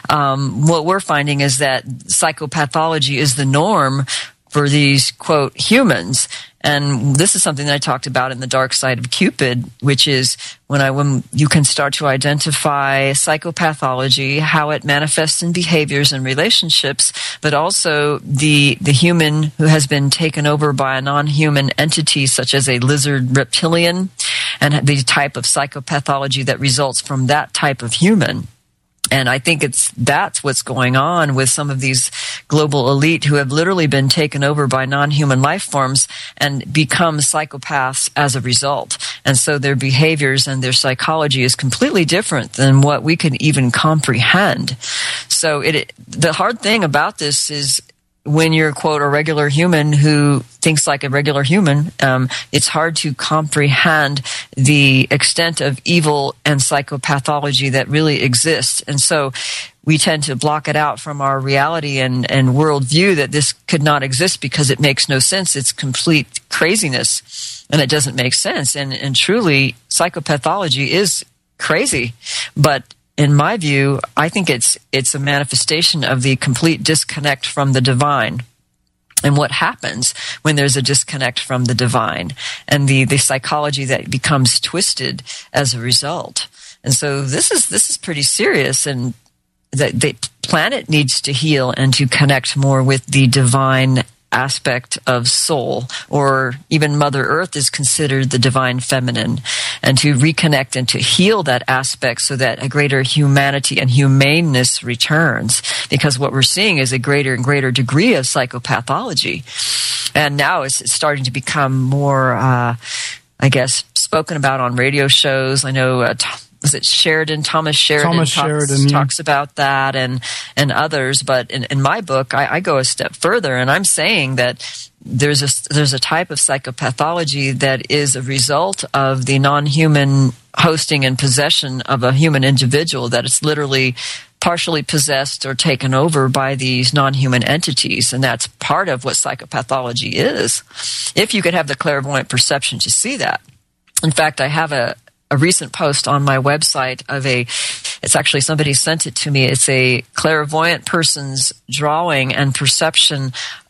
um, what we're finding is that psychopathology is the norm for these, quote, humans. And this is something that I talked about in The Dark Side of Cupid, which is when I when you can start to identify psychopathology, how it manifests in behaviors and relationships, but also the the human who has been taken over by a non-human entity such as a lizard reptilian, and the type of psychopathology that results from that type of human. And I think it's that's what's going on with some of these global elite who have literally been taken over by non-human life forms and become psychopaths as a result. And so their behaviors and their psychology is completely different than what we can even comprehend. So it, the hard thing about this is when you're, quote, a regular human who thinks like a regular human, um, it's hard to comprehend the extent of evil and psychopathology that really exists. And so we tend to block it out from our reality and, and worldview that this could not exist because it makes no sense. It's complete craziness and it doesn't make sense. And, and truly, psychopathology is crazy. But in my view, I think it's it's a manifestation of the complete disconnect from the divine. And what happens when there's a disconnect from the divine and the, the psychology that becomes twisted as a result. And so this is this is pretty serious, and the, the planet needs to heal and to connect more with the divine aspect of soul, or even Mother Earth is considered the divine feminine, and to reconnect and to heal that aspect so that a greater humanity and humaneness returns, because what we're seeing is a greater and greater degree of psychopathology. And now it's starting to become more, uh, I guess, spoken about on radio shows. I know uh, was it Sheridan, Thomas Sheridan, Thomas talks, Sheridan, yeah. talks about that, and and others. But in, in my book, I, I go a step further, and I'm saying that there's a there's a type of psychopathology that is a result of the non-human hosting and possession of a human individual, that it's literally partially possessed or taken over by these non-human entities, and that's part of what psychopathology is. If you could have the clairvoyant perception to see that. In fact, I have a a recent post on my website of a, it's actually somebody sent it to me. It's a clairvoyant person's drawing and perception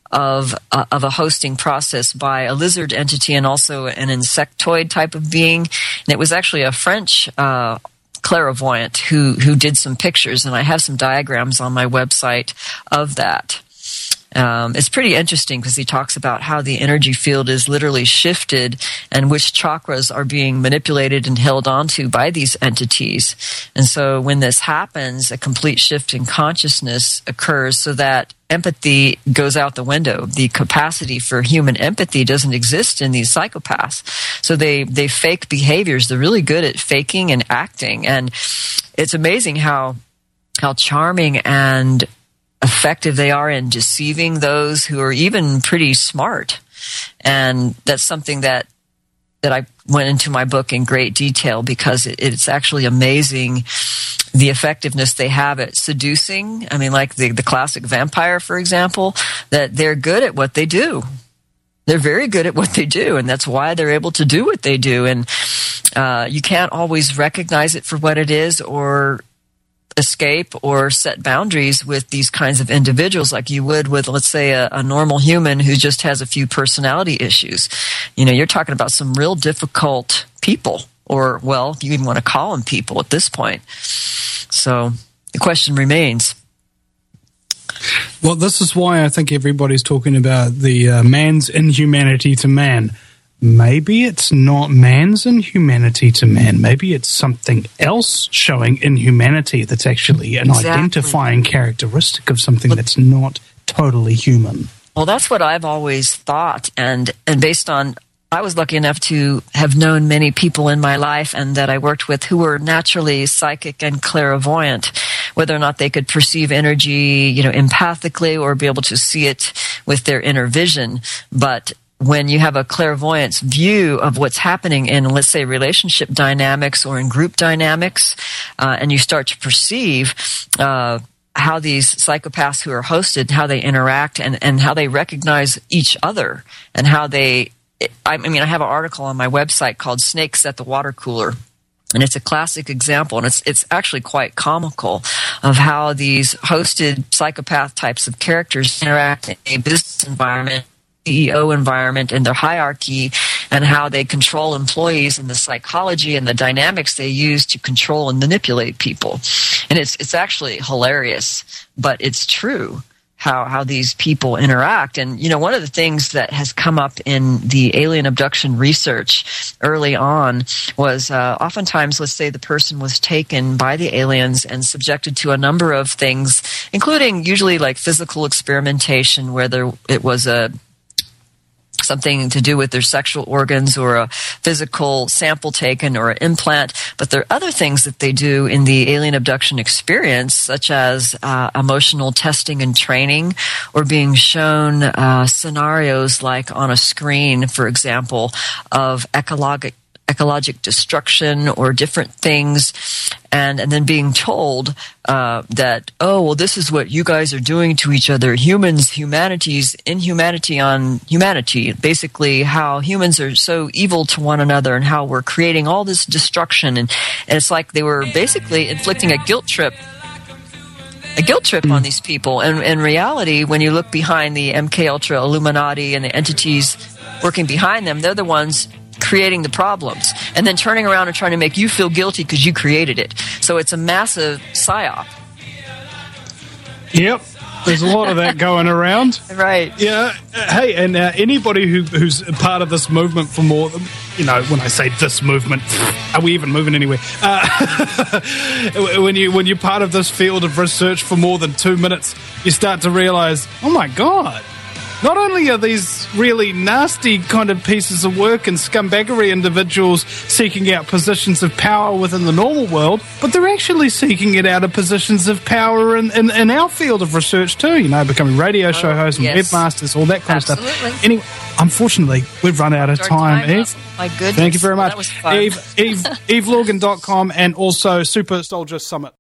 of uh, of a hosting process by a lizard entity and also an insectoid type of being. And it was actually a French uh, clairvoyant who who did some pictures, and I have some diagrams on my website of that. Um, it's pretty interesting because he talks about how the energy field is literally shifted and which chakras are being manipulated and held onto by these entities. And so when this happens, a complete shift in consciousness occurs so that empathy goes out the window. The capacity for human empathy doesn't exist in these psychopaths. So they, they fake behaviors. They're really good at faking and acting. And it's amazing how how charming and effective they are in deceiving those who are even pretty smart. And that's something that that I went into my book in great detail, because it, it's actually amazing the effectiveness they have at seducing. I mean, like the, the classic vampire, for example, that they're good at what they do. They're very good at what they do, and that's why they're able to do what they do. And uh, you can't always recognize it for what it is, or escape or set boundaries with these kinds of individuals like you would with, let's say, a, a normal human who just has a few personality issues. You know, you're talking about some real difficult people, or, well, you even want to call them people at this point. So the question remains, Well, this is why I think everybody's talking about the uh, man's inhumanity to man. Maybe it's not man's inhumanity to man. Maybe it's something else showing inhumanity that's actually an Exactly. identifying characteristic of something that's not totally human. Well, that's what I've always thought, and and based on, I was lucky enough to have known many people in my life and that I worked with who were naturally psychic and clairvoyant, whether or not they could perceive energy, you know, empathically or be able to see it with their inner vision. But when you have a clairvoyance view of what's happening in, let's say, relationship dynamics or in group dynamics, uh, and you start to perceive uh, how these psychopaths who are hosted, how they interact and, and how they recognize each other and how they, I mean, I have an article on my website called Snakes at the Water Cooler. And it's a classic example, and it's it's actually quite comical of how these hosted psychopath types of characters interact in a business environment, C E O environment, and their hierarchy, and how they control employees and the psychology and the dynamics they use to control and manipulate people. And it's it's actually hilarious, but it's true how how these people interact. And, you know, one of the things that has come up in the alien abduction research early on was uh, oftentimes, let's say the person was taken by the aliens and subjected to a number of things, including usually like physical experimentation, where there, it was a something to do with their sexual organs or a physical sample taken or an implant. But there are other things that they do in the alien abduction experience, such as uh, emotional testing and training, or being shown uh, scenarios like on a screen, for example, of ecologic ecologic destruction or different things, and, and then being told uh, that, oh, well, this is what you guys are doing to each other. Humans, humanity's inhumanity on humanity. Basically, how humans are so evil to one another and how we're creating all this destruction. And, and it's like they were basically inflicting a guilt trip a guilt trip on these people. And in reality, when you look behind the M K Ultra Illuminati and the entities working behind them, they're the ones creating the problems and then turning around and trying to make you feel guilty because you created it. So it's a massive psyop. Yep. There's a lot of that going around. Right. Yeah. Uh, hey, and uh, anybody who, who's part of this movement for more, you know, when I say this movement, are we even moving anywhere? Uh, when, you, when you're part of this field of research for more than two minutes, you start to realize, oh my God, not only are these really nasty kind of pieces of work and scumbaggery individuals seeking out positions of power within the normal world, but they're actually seeking it out of positions of power in, in, in our field of research too, you know, becoming radio show oh, hosts and yes. webmasters, all that kind Absolutely. of stuff. Anyway, unfortunately, we've run out of Our time, time Eve. My goodness. Thank you very much. That was fun. Eve, Eve, eve logan dot com and also Super Soldier Summit.